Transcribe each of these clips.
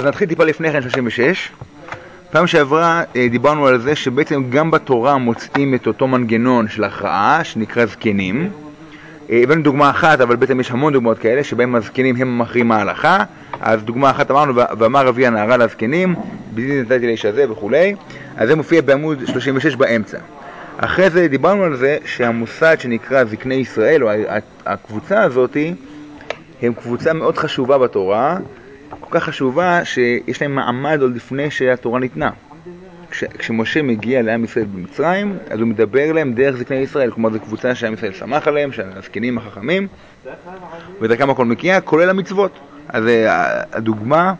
אז נתחיל טיפה לפני כן 36. פעם שעברה דיברנו על זה שבעצם גם בתורה מוצאים את אותו מנגנון של הכרעה שנקרא זקנים. הבאנו דוגמה אחת, אבל בעצם יש המון דוגמאות כאלה שבהם הזקנים הם מכריעים ההלכה. אז דוגמה אחת אמרנו, ואמר אבי הנערה לזקנים, בדין נתתי לאיש הזה וכולי. אז זה מופיע בעמוד 36 באמצע. אחרי זה דיברנו על זה שהמוסד שנקרא זקני ישראל, או הקבוצה הזאת, הם קבוצה מאוד חשובה בתורה, כל כך חשובה שיש להם מעמד עוד לפני שהתורה ניתנה. כשמשה מגיע לעם ישראל במצרים, אז הוא מדבר להם דרך זקני ישראל, כלומר זו קבוצה שעם ישראל שמח עליהם, שהזקנים החכמים, ודרכם הכל מגיע, כולל המצוות. אז הדוגמה,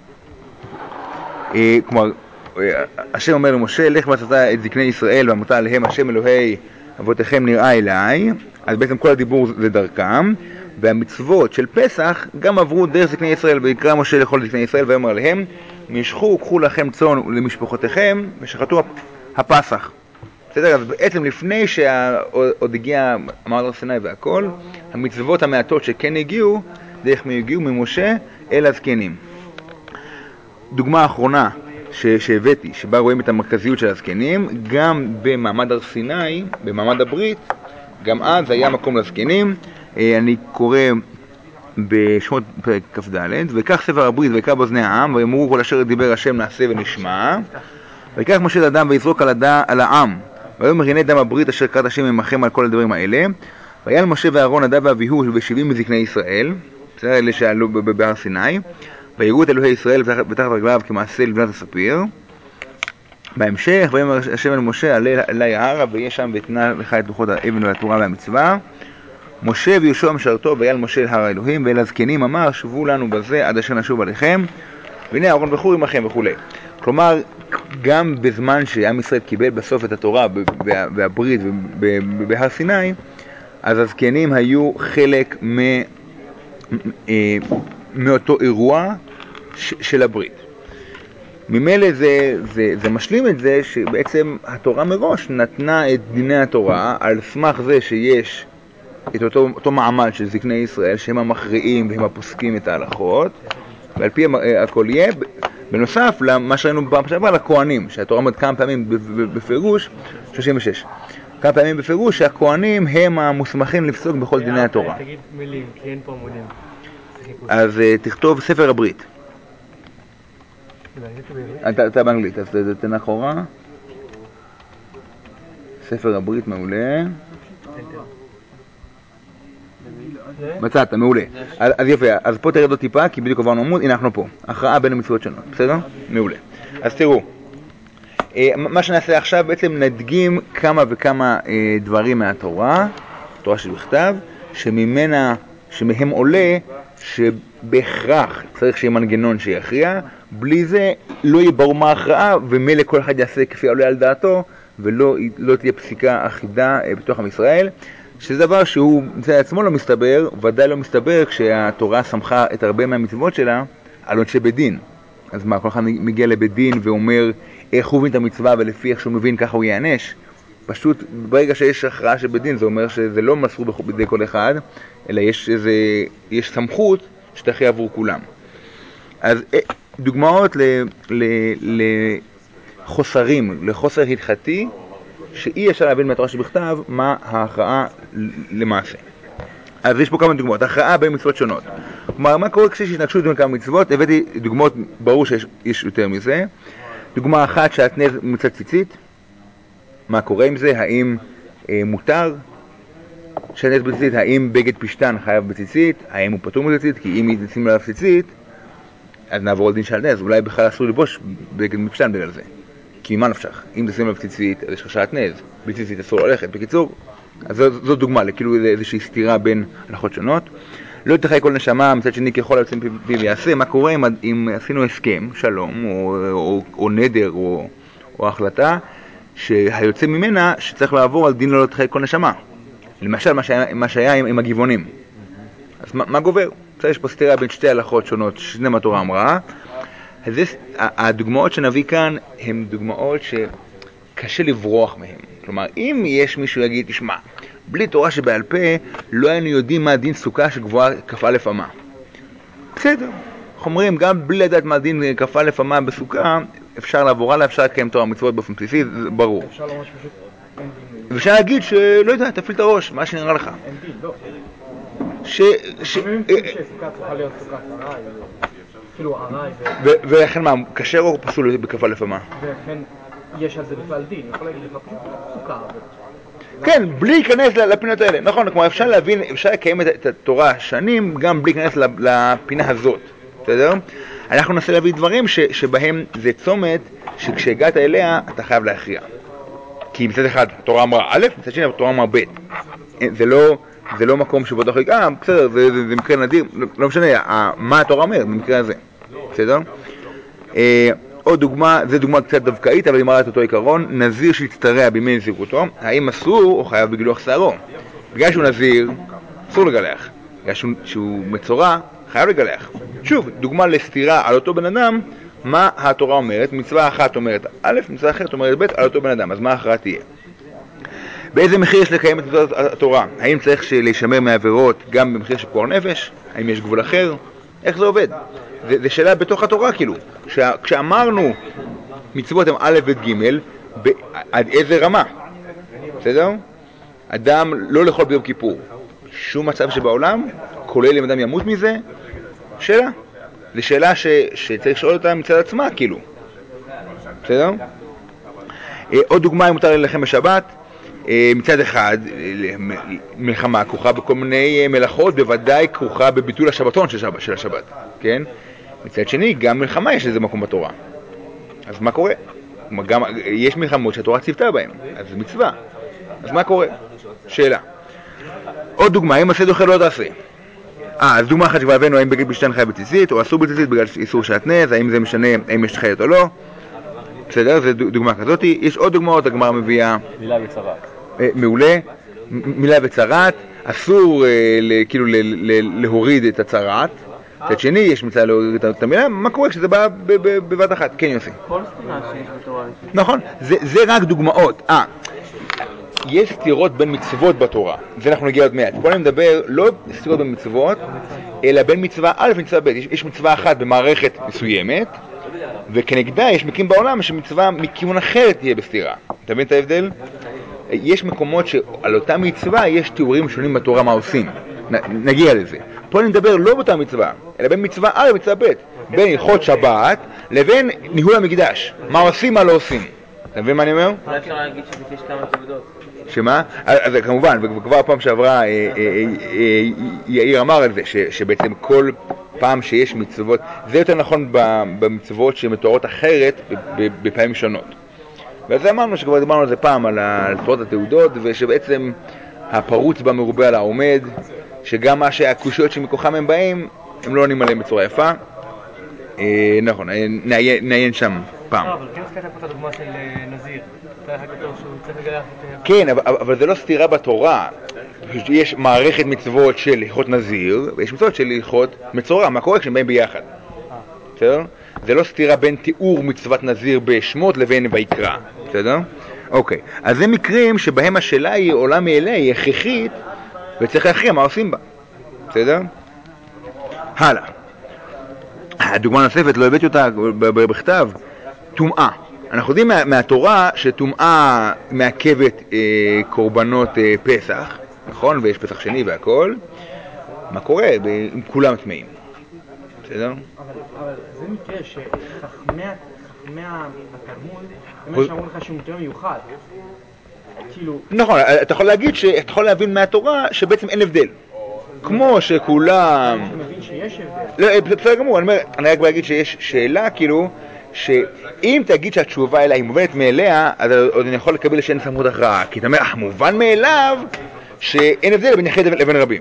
כלומר, השם אומר למשה, לך מצאת את זקני ישראל ואמרת עליהם, השם אלוהי אבותיכם נראה אליי. אז בעצם כל הדיבור זה דרכם, והמצוות של פסח גם עברו דרך זקני ישראל, ויקרא משה לכל זקני ישראל ואומר עליהם, משכו, קחו לכם צאן למשפחותיכם ושחטו הפסח. בסדר? אז בעצם לפני שעוד הגיע מעמד הר סיני והכל, המצוות המעטות שכן הגיעו, דרך מי הגיעו? ממשה אל הזקנים. דוגמה אחרונה שהבאתי, שבה רואים את המרכזיות של הזקנים, גם במעמד הר סיני, במעמד הברית, גם אז היה מקום לזקנים. אני קורא בשמות פרק כ"ד, וכך ספר הברית ויקרא באוזני העם, ויאמרו כל אשר דיבר השם נעשה ונשמע. ויקח משה את הדם ויזרוק על העם, ויאמר הנה דם הברית אשר קראת השם עמכם על כל הדברים האלה. ויעל משה ואהרון נדב ואביהו ו70 מזקני ישראל, בסדר, אלה שעלו בהר סיני, ויראו את אלוהי ישראל ותחת רגליו כמעשה לבנת הספיר. בהמשך, ויאמר השם אל משה עלה אלי ההרה ויהיה שם ותנה לך את לוחות האבן והתורה והמצווה. משה ויהושע משרתו ויעל משה אל הר האלוהים, ואל הזקנים אמר שובו לנו בזה עד אשר נשוב עליכם, והנה אהרון וחור עמכם וכו'. כלומר, גם בזמן שעם ישראל קיבל בסוף את התורה והברית בהר סיני, אז הזקנים היו חלק מאותו אירוע של הברית. ממילא זה משלים את זה שבעצם התורה מראש נתנה את דיני התורה על סמך זה שיש את אותו מעמד של זקני ישראל שהם המכריעים והם הפוסקים את ההלכות, ועל פי הכל יהיה בנוסף למה שראינו פעם שעברה לכהנים, שהתורה אומרת כמה פעמים בפירוש, 36 כמה פעמים בפירוש שהכהנים הם המוסמכים לפסוק בכל דיני התורה. תגיד מילים, כי אין פה עמודים. אז תכתוב ספר הברית. אתה באנגלית, אז תתן אחורה. ספר הברית מעולה. מצאת, מעולה. אז יפה, אז פה תרד עוד טיפה, כי בדיוק עברנו עמוד, הנה אנחנו פה. הכרעה בין המצוות שונות, בסדר? מעולה. אז תראו, מה שנעשה עכשיו בעצם נדגים כמה וכמה דברים מהתורה, תורה שבכתב, שמהם עולה שבהכרח צריך שיהיה מנגנון שיכריע, בלי זה לא יהיה ברור מה ההכרעה, ומילא כל אחד יעשה כפי עולה על דעתו, ולא תהיה פסיקה אחידה בתוך עם ישראל, שזה דבר שהוא מצד עצמו לא מסתבר, ודאי לא מסתבר כשהתורה סמכה את הרבה מהמצוות שלה על עונשי בדין. אז מה, כל אחד מגיע לבית דין ואומר איך הוא מבין את המצווה ולפי איך שהוא מבין ככה הוא יענש? פשוט ברגע שיש הכרעה של בית דין זה אומר שזה לא מסרו בידי כל אחד, אלא יש סמכות שתכריע עבור כולם. אז דוגמאות לחוסרים, לחוסר הלכתי, שאי אפשר להבין מהתורה שבכתב מה ההכרעה למעשה. אז יש פה כמה דוגמאות, הכרעה בין מצוות שונות. כלומר, מה קורה כשיש התנגשות בין כמה מצוות? הבאתי דוגמאות, ברור שיש יותר מזה. דוגמה אחת שהתנז מצד ציצית, מה קורה עם זה? האם מותר שהתנז בציצית? האם בגד פשטן חייב בציצית? האם הוא פטור מציצית? כי אם נשים עליו ציצית, אז נעבור על דין של נז, אולי בכלל אסור לבוש בגד מפשטן בגלל זה. כי מה נפשך? אם תשים עליו ציצית, אז יש לך שעטנז, בלי ציצית אסור ללכת. בקיצור, אז זו דוגמה לכאילו איזושהי סתירה בין הלכות שונות. לא תחי כל נשמה, מצד שני ככל היוצאים פי ויעשה. מה קורה אם עשינו הסכם, שלום, או נדר, או החלטה, שהיוצא ממנה שצריך לעבור על דין לא תחי כל נשמה. למשל, מה שהיה עם הגבעונים. אז מה גובר? יש פה סתירה בין שתי הלכות שונות, שני מה התורה אמרה. אז הדוגמאות שנביא כאן הן דוגמאות שקשה לברוח מהן. כלומר, אם יש מישהו יגיד, תשמע, בלי תורה שבעל פה לא היינו יודעים מה דין סוכה שגבוהה כ"א אמה. בסדר, איך אומרים, גם בלי לדעת מה דין כפה לפמה בסוכה, אפשר לעבור הלאה, אפשר לקיים תורה מצוות באופן בסיסי, זה ברור. אפשר לומר שפשוט אין דין. ואפשר להגיד שלא יודע, תפעיל את הראש, מה שנראה לך. אין דין, לא. לפעמים שסוכה צריכה להיות סוכת ארעי, כאילו ארעי, ולכן מה, כשר או פסול בכפה לפמה? ולכן יש על זה בכלל דין, יכול להגיד לך פשוט סוכה. כן, בלי להיכנס לפינות האלה, נכון, כלומר אפשר להבין, אפשר לקיים את התורה שנים גם בלי להיכנס לפינה הזאת, בסדר? אנחנו ננסה להביא דברים שבהם זה צומת שכשהגעת אליה אתה חייב להכריע. כי מצד אחד התורה אמרה א', מצד שני התורה אמרה ב'. זה לא מקום שבו אתה יכול להגיד, בסדר, זה מקרה נדיר, לא משנה, מה התורה אומרת במקרה הזה, בסדר? עוד דוגמה, זו דוגמה קצת דווקאית, אבל היא מראה את אותו עיקרון, נזיר שהצטרע בימי נזירותו, האם אסור או חייב בגילוח שערו? בגלל שהוא נזיר, אסור לגלח. בגלל שהוא מצורע, חייב לגלח. שוב, דוגמה לסתירה על אותו בן אדם, מה התורה אומרת? מצווה אחת אומרת א', מצווה אחרת אומרת ב' על אותו בן אדם, אז מה ההכרעה תהיה? באיזה מחיר יש לקיים את התורה? האם צריך להישמר מעבירות גם במחיר של פגוע נפש? האם יש גבול אחר? איך זה עובד? זה שאלה בתוך התורה כאילו. כשאמרנו מצוות הם א' ב' ג', עד איזה רמה? בסדר? אדם לא לאכול ביום כיפור. שום מצב שבעולם, כולל אם אדם ימות מזה, שאלה. זו שאלה שצריך לשאול אותה מצד עצמה כאילו. בסדר? עוד דוגמה, אם מותר ללחם בשבת, מצד אחד, מלחמה כרוכה בכל מיני מלאכות, בוודאי כרוכה בביטול השבתון של השבת, כן? מצד שני, גם מלחמה יש לזה מקום בתורה. אז מה קורה? גם, יש מלחמות שהתורה ציוותה בהן, אז זה מצווה. אז מה קורה? שאלה. עוד דוגמה, אם עשה דוחה לא תעשה. אז דוגמה אחת שכבר הבאנו, האם בגד בשתן חי בציצית, או אסור בציצית בגלל איסור שעטנז, האם זה משנה, האם יש חיית או לא. בסדר, זו דוגמה כזאת. יש עוד דוגמאות, הגמרא מביאה מילה וצרת. מעולה, מילה וצרת, אסור כאילו להוריד את הצרת. מצד שני, יש מצווה להוריד את המילה, מה קורה כשזה בא בבת אחת? כן יוסי. כל סתירה שיש בתורה. נכון, זה רק דוגמאות. יש סתירות בין מצוות בתורה, זה אנחנו נגיע עוד מעט. פה אני מדבר לא סתירות בין מצוות, אלא בין מצווה א' ומצווה ב'. יש מצווה אחת במערכת מסוימת, וכנגדה יש מקרים בעולם שמצווה מכיוון אחרת תהיה בסתירה. אתה מבין את ההבדל? יש מקומות שעל אותה מצווה יש תיאורים שונים בתורה מה עושים. נגיע לזה. פה אני מדבר לא באותה מצווה, אלא בין מצווה א' ומצווה ב', בין הלכות שבת לבין ניהול המקדש. מה עושים, מה לא עושים. אתה מבין מה אני אומר? אולי אפשר להגיד שיש כמה תעודות. שמה? אז כמובן, וכבר הפעם שעברה יאיר אמר על זה, שבעצם כל פעם שיש מצוות, זה יותר נכון במצוות שמתוארות אחרת בפעמים שונות. ואז אמרנו שכבר דיברנו על זה פעם, על תורת התעודות, ושבעצם הפרוץ בה מרובה על העומד, שגם מה שהקושיות שמכוחם הם באים, הם לא עונים עליהם בצורה יפה. נכון, נעיין שם פעם. אבל כן הזכרת פה את הדוגמה של נזיר. צריך לגלח את... כן, אבל זה לא סתירה בתורה. יש מערכת מצוות של הלכות נזיר, ויש מצוות של הלכות מצורע. מה קורה כשהם באים ביחד? בסדר? זה לא סתירה בין תיאור מצוות נזיר בשמות לבין ויקרא. בסדר? אוקיי. אז זה מקרים שבהם השאלה היא עולה מאליה, היא הכרחית, וצריך להכריע מה עושים בה. בסדר? הלאה. הדוגמה נוספת, לא הבאתי אותה בכתב, טומאה. אנחנו יודעים מהתורה שטומאה מעכבת קורבנות פסח, נכון? ויש פסח שני והכל. מה קורה אם כולם טמאים? בסדר? אבל זה מקרה שחכמי התלמוד, הם שאמרו לך שהוא מקרה מיוחד. כאילו... נכון, אתה יכול להגיד אתה יכול להבין מהתורה שבעצם אין הבדל. כמו שכולם... אתה מבין שיש הבדל. לא, בסדר גמור, אני רק להגיד שיש שאלה כאילו, שאם תגיד שהתשובה אליה היא מובנת מאליה, אז עוד אני יכול לקבל שאין סמכות הכרעה. כי אתה אומר, מובן מאליו שאין הבדל בין יחיד לבין רבים.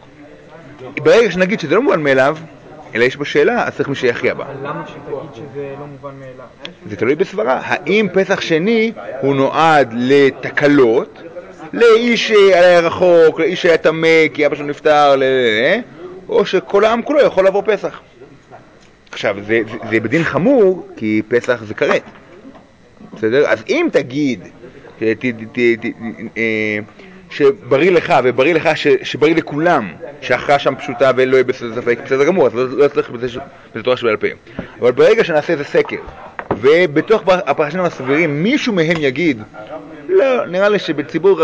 ברגע שנגיד שזה לא מובן מאליו, אלא יש בו שאלה, אז צריך מי שיכריע בה. למה שתגיד שזה לא מובן מאליו? זה תלוי בסברה. האם פסח שני הוא נועד לתקלות, לאיש היה רחוק, לאיש שהיה טמא, כי אבא שלו נפטר, או שכל העם כולו יכול לעבור פסח. עכשיו, זה בדין חמור, כי פסח זה כרת. בסדר? אז אם תגיד שבריא לך ובריא לך שבריא לכולם, שההכרעה שם פשוטה ולא יהיה בסדר ספק, בסדר גמור, אז לא צריך בזה תורה שבעל פה. אבל ברגע שנעשה איזה סקר, ובתוך הפרשנים הסבירים מישהו מהם יגיד, לא, נראה לי שבציבור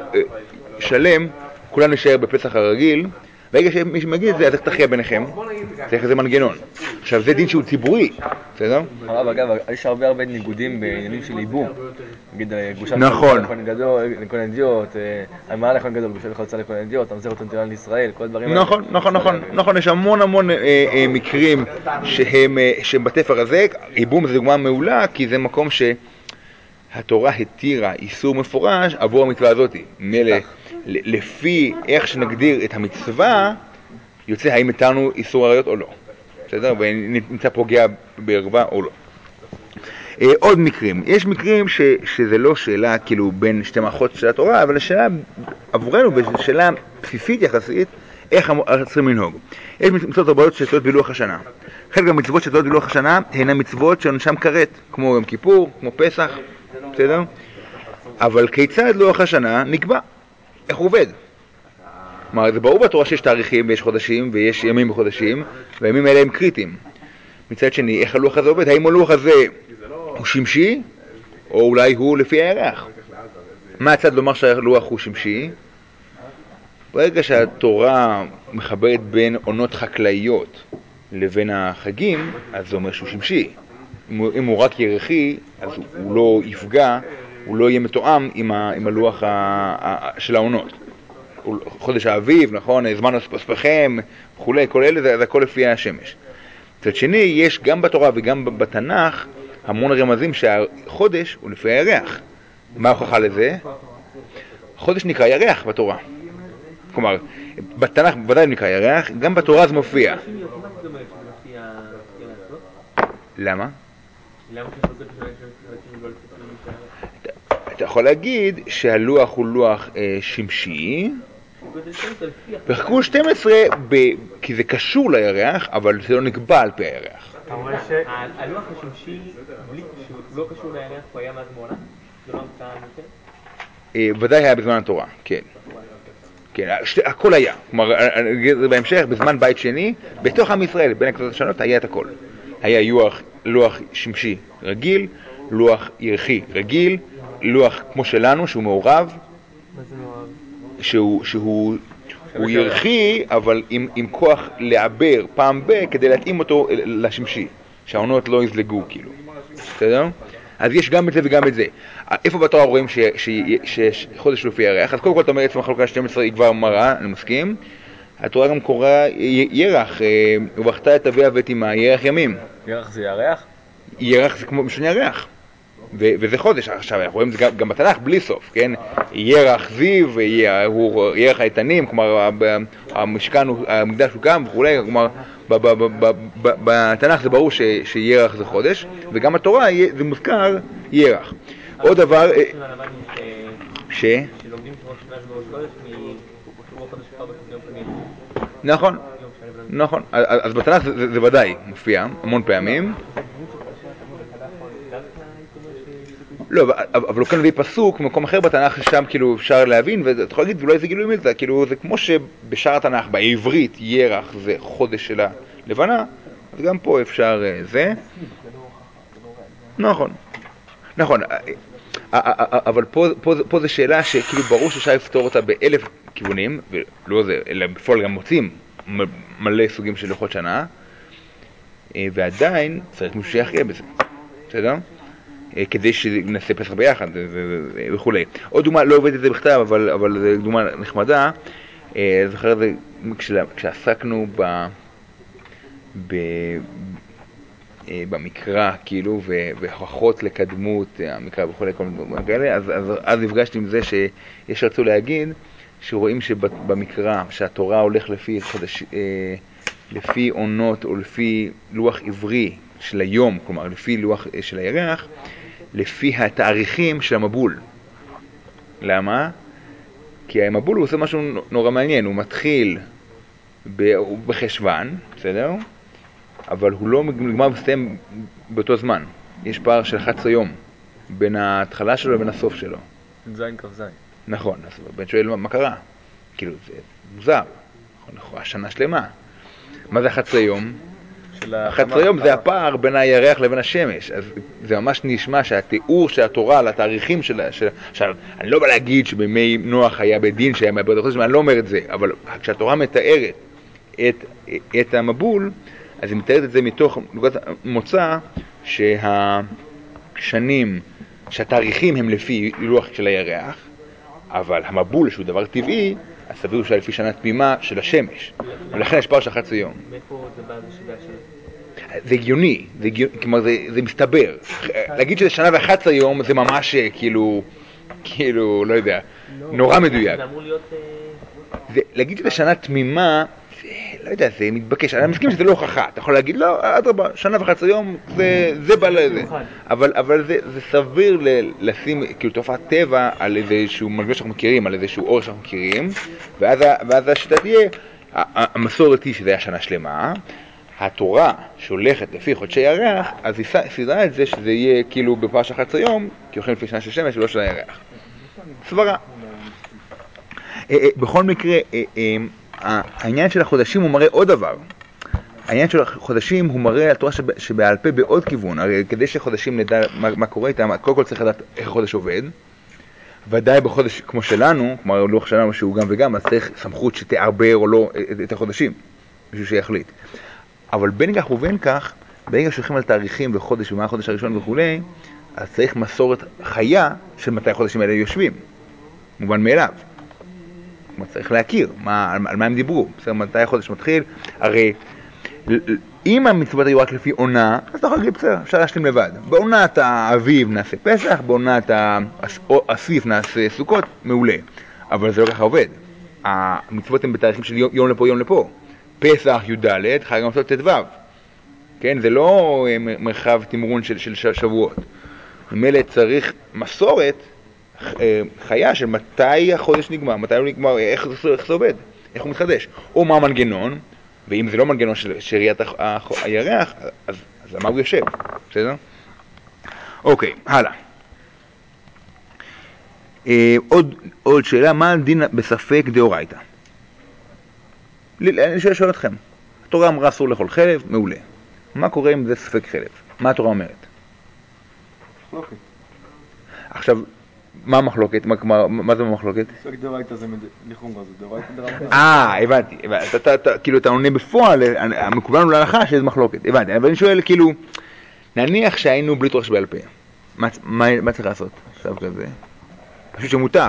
שלם כולנו נשאר בפסח הרגיל, ברגע שמישהו מגיד את זה, אז איך תכריע ביניכם? צריך איזה מנגנון. עכשיו, זה דין שהוא ציבורי, בסדר? אגב, יש הרבה ניגודים בעניינים של ייבום. נגיד, גושה נכון. לכהן גדול, לכהן אדיוט, המראה לכהן גדול, גושה לחוצה לכהן אדיוט, המזר אותו נטרל לישראל, כל הדברים האלה. נכון, יש המון מקרים שהם בתפר הזה. ייבום זה דוגמה מעולה, כי זה מקום שהתורה התירה איסור מפורש עבור המצווה הזאת. לפי איך שנגדיר את המצווה, יוצא האם התרנו איסור עריות או לא. בסדר? ונמצא פוגע בערווה או לא. עוד מקרים. יש מקרים שזה לא שאלה כאילו בין שתי מערכות של התורה, אבל השאלה עבורנו, שאלה בסיסית יחסית, איך צריכים לנהוג. יש מצוות רבות שתלויות בלוח השנה. חלק מהמצוות שתלויות בלוח השנה הן המצוות שעונשם כרת, כמו יום כיפור, כמו פסח, בסדר? אבל כיצד לוח השנה נקבע? איך הוא עובד? כלומר, זה ברור בתורה שיש תאריכים ויש חודשים ויש ימים בחודשים, והימים האלה הם קריטיים. מצד שני, איך הלוח הזה עובד? האם הלוח הזה הוא שמשי, או אולי הוא לפי הירח? מה הצד לומר שהלוח הוא שמשי? ברגע שהתורה מחברת בין עונות חקלאיות לבין החגים, אז זה אומר שהוא שמשי. אם הוא רק ירחי, אז הוא לא יפגע, הוא לא יהיה מתואם עם הלוח של העונות. חודש האביב, נכון, זמן הספכם, וכולי, כל אלה, זה הכל לפי השמש. מצד שני, יש גם בתורה וגם בתנ"ך המון רמזים שהחודש הוא לפי הירח. מה ההוכחה לזה? חודש נקרא ירח בתורה. כלומר, בתנ"ך בוודאי נקרא ירח, גם בתורה זה מופיע. למה? אתה יכול להגיד שהלוח הוא לוח שמשי, וחכו 12 כי זה קשור לירח, אבל זה לא נקבע על פי הירח. הלוח השמשי, שהוא לא קשור לירח, הוא היה מאז מעולם? זה לא המצאה יותר? ודאי היה בזמן התורה, כן. כן, הכל היה. כלומר, בהמשך, בזמן בית שני, בתוך עם ישראל, בין הקבוצות השונות, היה את הכל. היה לוח שמשי רגיל, לוח ירחי רגיל, לוח כמו שלנו, שהוא מעורב. מה זה מעורב? שהוא ירחי, אבל עם כוח לעבר פעם כדי להתאים אותו לשמשי, שהעונות לא יזלגו, כאילו. בסדר? אז יש גם את זה וגם את זה. איפה בתורה רואים שיש חודש לפי הירח? אז קודם כל אתה אומר עצמך חלוקה 12 היא כבר מראה, אני מסכים. התורה גם קורא ירח, ובחת את אביה ואת אמה, ירח ימים. ירח זה ירח? ירח זה כמו משנה ירח. וזה חודש. עכשיו אנחנו רואים את זה גם בתנ"ך בלי סוף, כן? ירח זיו, הוא ירח האיתנים, כלומר המשכן, המקדש הוא קם וכולי, כלומר בתנ"ך זה ברור שירח זה חודש, וגם בתורה זה מוזכר ירח. עוד דבר שלומדים שראש חודש בראש חודש מרוח חודש כבר ביום פנים. נכון, אז בתנ"ך זה ודאי מופיע המון פעמים. לא, אבל הוא כאן מביא פסוק במקום אחר בתנ"ך ששם כאילו אפשר להבין, ואתה יכול להגיד, אולי זה גילוי מזה, כאילו זה כמו שבשאר התנ"ך, בעברית, ירח זה חודש של הלבנה, אז גם פה אפשר זה. נכון, אבל פה זה שאלה שכאילו ברור שאפשר לפתור אותה באלף כיוונים, ולא זה, אלא בפועל גם מוצאים מלא סוגים של לוחות שנה, ועדיין צריך מישהו שיחיה בזה, בסדר? כדי שנעשה פסח ביחד וכולי. עוד דוגמה, לא עובד את זה בכתב, אבל זו דוגמה נחמדה. זוכר את זה כשעסקנו במקרא, כאילו, והוכחות לקדמות המקרא וכולי, כל מיני דברים כאלה, אז נפגשתי עם זה שיש רצו להגיד שרואים שבמקרא, שהתורה הולך לפי עונות או לפי לוח עברי של היום, כלומר לפי לוח של הירח, לפי התאריכים של המבול. למה? כי המבול הוא עושה משהו נורא מעניין, הוא מתחיל בחשוון, בסדר? אבל הוא לא נגמר וסתם באותו זמן. יש פער של 11 יום בין ההתחלה שלו לבין הסוף שלו. זין כף זין. נכון, אז בן שואל מה קרה? כאילו, זה מוזר, נכון, השנה שלמה. מה זה 11 יום? 11 יום זה הפער בין הירח לבין השמש, אז זה ממש נשמע שהתיאור של התורה על התאריכים שלה, עכשיו, אני לא בא להגיד שבימי נוח היה בית דין שהיה מעבד החודש, אני לא אומר את זה, אבל כשהתורה מתארת את המבול, אז היא מתארת את זה מתוך נקודת מוצא שהשנים, שהתאריכים הם לפי לוח של הירח, אבל המבול שהוא דבר טבעי, אז סביר שהיה לפי שנה תמימה של השמש, ולכן יש פער של 11 יום. מאיפה זה בא זה שבע של... זה הגיוני, כלומר זה מסתבר. להגיד שזה שנה ו11 יום זה ממש כאילו, לא יודע, נורא מדויק. זה אמור להיות... להגיד שזה שנה תמימה, לא יודע, זה מתבקש. אני מסכים שזה לא הוכחה. אתה יכול להגיד, לא, אדרבה, שנה ו11 יום, זה בא לזה. אבל זה סביר לשים כאילו תופעת טבע על איזשהו מנגנון שאנחנו מכירים, על איזשהו אור שאנחנו מכירים, ואז השיטה תהיה, המסורת היא שזה היה שנה שלמה, התורה שהולכת לפי חודשי ירח, אז היא סידרה את זה שזה יהיה כאילו בפער של 11 יום, כי הולכים לפי שנה של שמש ולא של הירח. סברה. בכל מקרה, העניין של החודשים הוא מראה עוד דבר. העניין של החודשים הוא מראה על תורה שבעל פה בעוד כיוון. הרי כדי שחודשים נדע מה קורה איתם, קודם כל צריך לדעת איך החודש עובד. ודאי בחודש כמו שלנו, כלומר לוח שלנו שהוא גם וגם, אז צריך סמכות שתערבר או לא את החודשים, בשביל שיחליט. אבל בין כך ובין כך, ברגע שהולכים על תאריכים וחודש ומה החודש הראשון וכו', אז צריך מסורת חיה של מתי החודשים האלה יושבים. מובן מאליו. צריך להכיר על מה הם דיברו. בסדר, מתי החודש מתחיל? הרי אם המצוות היו רק לפי עונה, אז אתה יכול להגיד, בסדר, אפשר להשלים לבד. בעונת האביב נעשה פסח, בעונת האסיף נעשה סוכות, מעולה. אבל זה לא ככה עובד. המצוות הן בתאריכים של יום לפה, יום לפה. פסח י"ד, חג המצוות ט"ו. כן, זה לא מרחב תמרון של שבועות. ממילא צריך מסורת חיה של מתי החודש נגמר, מתי הוא נגמר, איך זה עובד, איך הוא מתחדש, או מה המנגנון, ואם זה לא מנגנון של ראיית הירח, אז על מה הוא יושב, בסדר? אוקיי, הלאה. עוד שאלה, מה הדין בספק דאורייתא? אני שואל אתכם, התורה אמרה אסור לאכול חלב, מעולה. מה קורה אם זה ספק חלב? מה התורה אומרת? מחלוקת. עכשיו, מה המחלוקת? מה זה המחלוקת? ספק דאורייתא זה לחומרה, זה דאורייתא דרבנן. הבנתי. כאילו אתה עונה בפועל, מקובל לנו להלכה שזה מחלוקת. הבנתי, אבל אני שואל כאילו, נניח שהיינו בלי תורה שבעל פה. מה צריך לעשות עכשיו כזה? פשוט שמותר.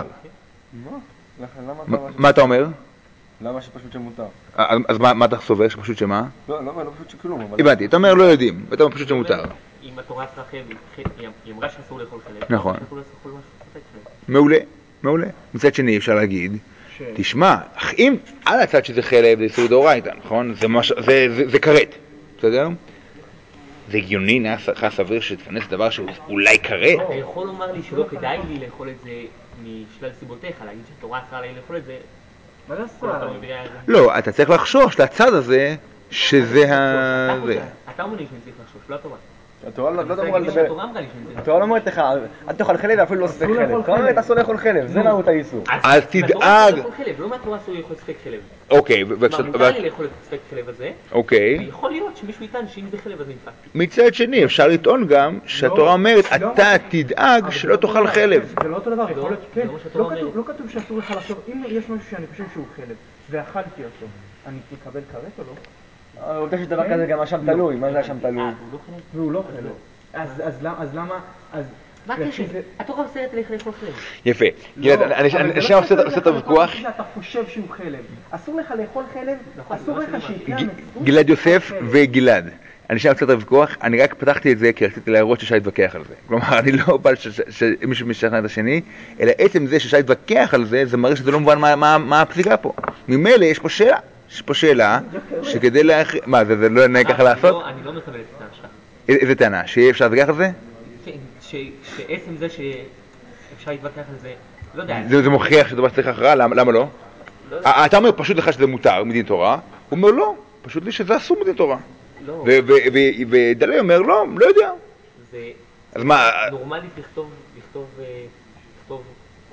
מה אתה אומר? למה שפשוט שמותר? אז מה אתה סובר? שפשוט שמה? לא פשוט שכלום. הבנתי, אתה אומר לא יודעים, ואתה אומר פשוט שמותר. אם התורה אסרה חלב, היא אמרה שאסור לאכול חלב. נכון. אסור לאכול משהו ספק חלב. מעולה. מצד שני אפשר להגיד, תשמע, אם על הצד שזה חלב זה איסור דאורייתא, נכון? זה כרת, בסדר? זה הגיוני, נראה סביר שתכנס דבר שהוא אולי כרת? אתה יכול לומר לי שלא כדאי לי לאכול את זה משלל סיבותיך, להגיד שהתורה אסרה לי לאכול את זה. מה זה אסרה? לא, אתה צריך לחשוש לצד הזה שזה אתה אומר לי שאני צריך לחשוש, לא התורה. התורה לא אמורה לדבר. התורה לא אומרת לך, אל תאכל חלב ואפילו לא ספק חלב. התורה אומרת אסור לאכול חלב, זה מהות האיסור. אז תדאג. לא מהתורה אסור לאכול ספק חלב. אוקיי. מותר לי לאכול את ספק חלב הזה. אוקיי. ויכול להיות שמישהו יטען שאם זה חלב אז נדפק. מצד שני אפשר לטעון גם שהתורה אומרת אתה תדאג שלא תאכל חלב. זה לא אותו דבר, יכול להיות, כן, לא כתוב שאסור לך לחשוב, אם יש משהו שאני חושב שהוא חלב ואכלתי אותו, אני אקבל כרת או לא? עובדה שדבר כזה גם השם תלוי, מה זה השם תלוי? והוא לא חלב. אז למה, מה הקשר? התורה אוסרת לאכול חלב. יפה. גלעד, אני עכשיו עושה את הוויכוח. אתה חושב שהוא חלב. אסור לך לאכול חלב, אסור לך שיקרה המציאות. גלעד יוסף וגלעד. אני עכשיו עושה את הוויכוח, אני רק פתחתי את זה כי רציתי להראות ששי יתווכח על זה. כלומר, אני לא בא שמישהו משכנע את השני, אלא עצם זה ששי יתווכח על זה, זה מראה שזה לא מובן מה הפסיקה פה. ממילא יש פה שאלה. יש פה שאלה שכדי מה, זה לא נהיה ככה לעשות? אני לא מקבל את הטענה שלך. איזה טענה? שיהיה אפשר להתווכח על זה? שעצם זה שאפשר להתווכח על זה, לא יודע. זה מוכיח שדבר שצריך הכרעה, למה לא? אתה אומר פשוט לך שזה מותר מדין תורה, הוא אומר לא, פשוט לי שזה אסור מדין תורה. ודלי אומר לא יודע. זה אז מה? נורמלית לכתוב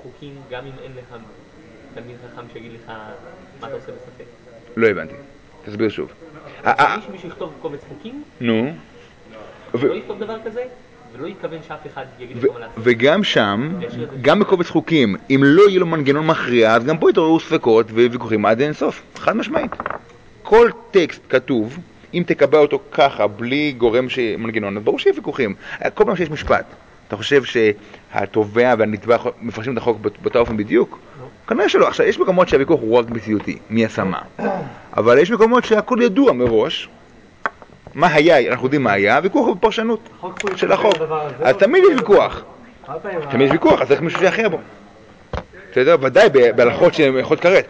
חוקים גם אם אין לך תלמיד חכם שיגיד לך מה אתה עושה בספק? לא הבנתי. תסביר שוב. מישהו יכתוב קובץ חוקים? נו. לא יכתוב דבר כזה? ולא יתכוון שאף אחד יגיד לך מה לעשות. וגם שם, גם בקובץ חוקים, אם לא יהיה לו מנגנון מכריע, אז גם פה יתעוררו ספקות וויכוחים עד אין סוף. חד משמעית. כל טקסט כתוב, אם תקבע אותו ככה, בלי גורם מנגנון, אז ברור שיהיה ויכוחים. כל פעם שיש משפט, אתה חושב שהתובע והנתבע מפרשים את החוק באותו אופן בדיוק? כנראה שלא. עכשיו, יש מקומות שהוויכוח הוא רק מציאותי, מי עשה מה. אבל יש מקומות שהכל ידוע מראש. מה היה, אנחנו יודעים מה היה, הוויכוח הוא בפרשנות של החוק. אז תמיד יש ויכוח. תמיד יש ויכוח, אז צריך מישהו שיחיה בו. בסדר? ודאי בהלכות שהן יכולות כרת.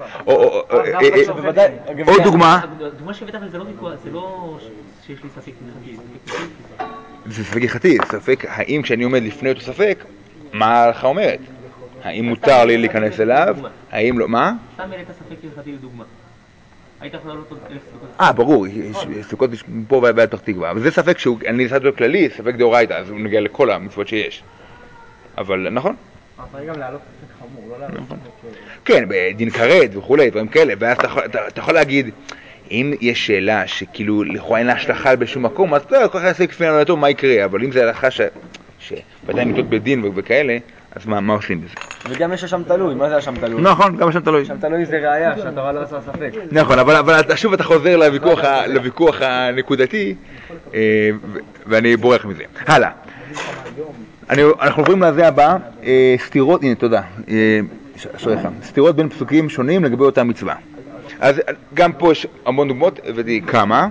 עוד דוגמה. דוגמה שהבאת, אבל זה לא ויכוח, זה לא שיש לי ספק הלכתי. זה ספק הלכתי, ספק האם כשאני עומד לפני אותו ספק, מה ההלכה אומרת? האם מותר לי להיכנס אליו? האם לא? מה? סתם העלית ספק הלכתי לדוגמה. היית יכול לעלות עוד 1,000 ספקות. ברור, ספקות יש פה ובעד פתח תקווה, אבל זה ספק שאני נעשה אותו כללי, ספק דאורייתא, אז הוא נוגע לכל המצוות שיש. אבל נכון? אבל גם להעלות ספק חמור, לא להעלות ספק... כן, בדין כרת וכולי, דברים כאלה, ואז אתה יכול להגיד, אם יש שאלה שכאילו לכאורה אין לה השלכה בשום מקום, אז אתה כל כך יעשה כפי נולדתו מה יקרה, אבל אם זה הלכה שבוודאי ניתות בדין וכאלה, אז מה עושים בזה? וגם יש שם תלוי, מה זה שם תלוי? נכון, גם שם תלוי. שם תלוי זה ראיה, שהתורה לא עושה ספק. נכון, אבל שוב אתה חוזר לוויכוח הנקודתי, ואני בורח מזה. הלאה. אנחנו עוברים לזה הבא, סתירות, הנה תודה, סתירות בין פסוקים שונים לגבי אותה מצווה. אז גם פה יש המון דוגמאות, הבאתי כמה.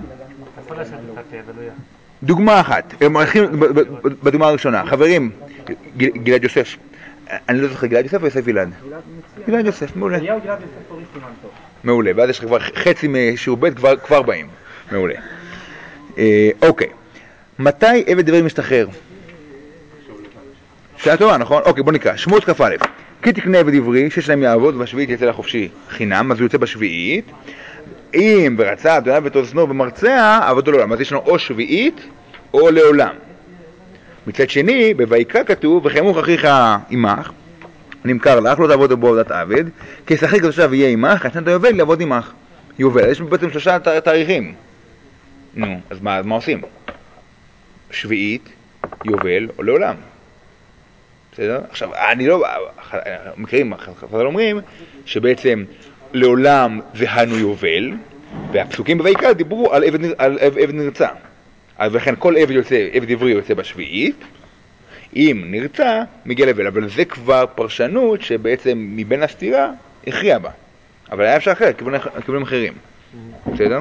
דוגמה אחת, הם הולכים בדוגמה הראשונה, חברים, גלעד יוסף, אני לא זוכר גלעד יוסף או יוסף גלעד? גלעד יוסף, מעולה. מעולה, ואז יש לך כבר חצי משיעור ב' כבר באים, מעולה. אוקיי, מתי עבד עברי משתחרר? שאלה טובה, נכון? אוקיי, בוא נקרא, שמות כ"א. כי תקנה עבד עברי, 6 ימים יעבוד ובשביעית יצא לחופשי חינם, אז הוא יוצא בשביעית. אם ברצה אדוני ואת אוזנו ומרצע, עבודו לעולם. אז יש לנו או שביעית או לעולם. מצד שני, בויקרא כתוב, וחמוך אחיך עמך, נמכר לך, לא תעבוד בו עבודת עבד, כי שכיר כתושב יהיה עמך, שנת היובל לעבוד עמך. יובל, יש בעצם 3 תאריכים. נו, אז מה עושים? שביעית, יובל או לעולם. בסדר? עכשיו, אני לא... מכירים, חז"ל אומרים שבעצם לעולם זה הנו יובל, והפסוקים בויקרא דיברו על עבד נרצע. אז לכן כל עבד עברי יוצא בשביעית, אם נרצע, מגיע ליובל. אבל זה כבר פרשנות שבעצם מבין הסתירה הכריע בה. אבל היה אפשר אחר, כיוונים אחרים. בסדר?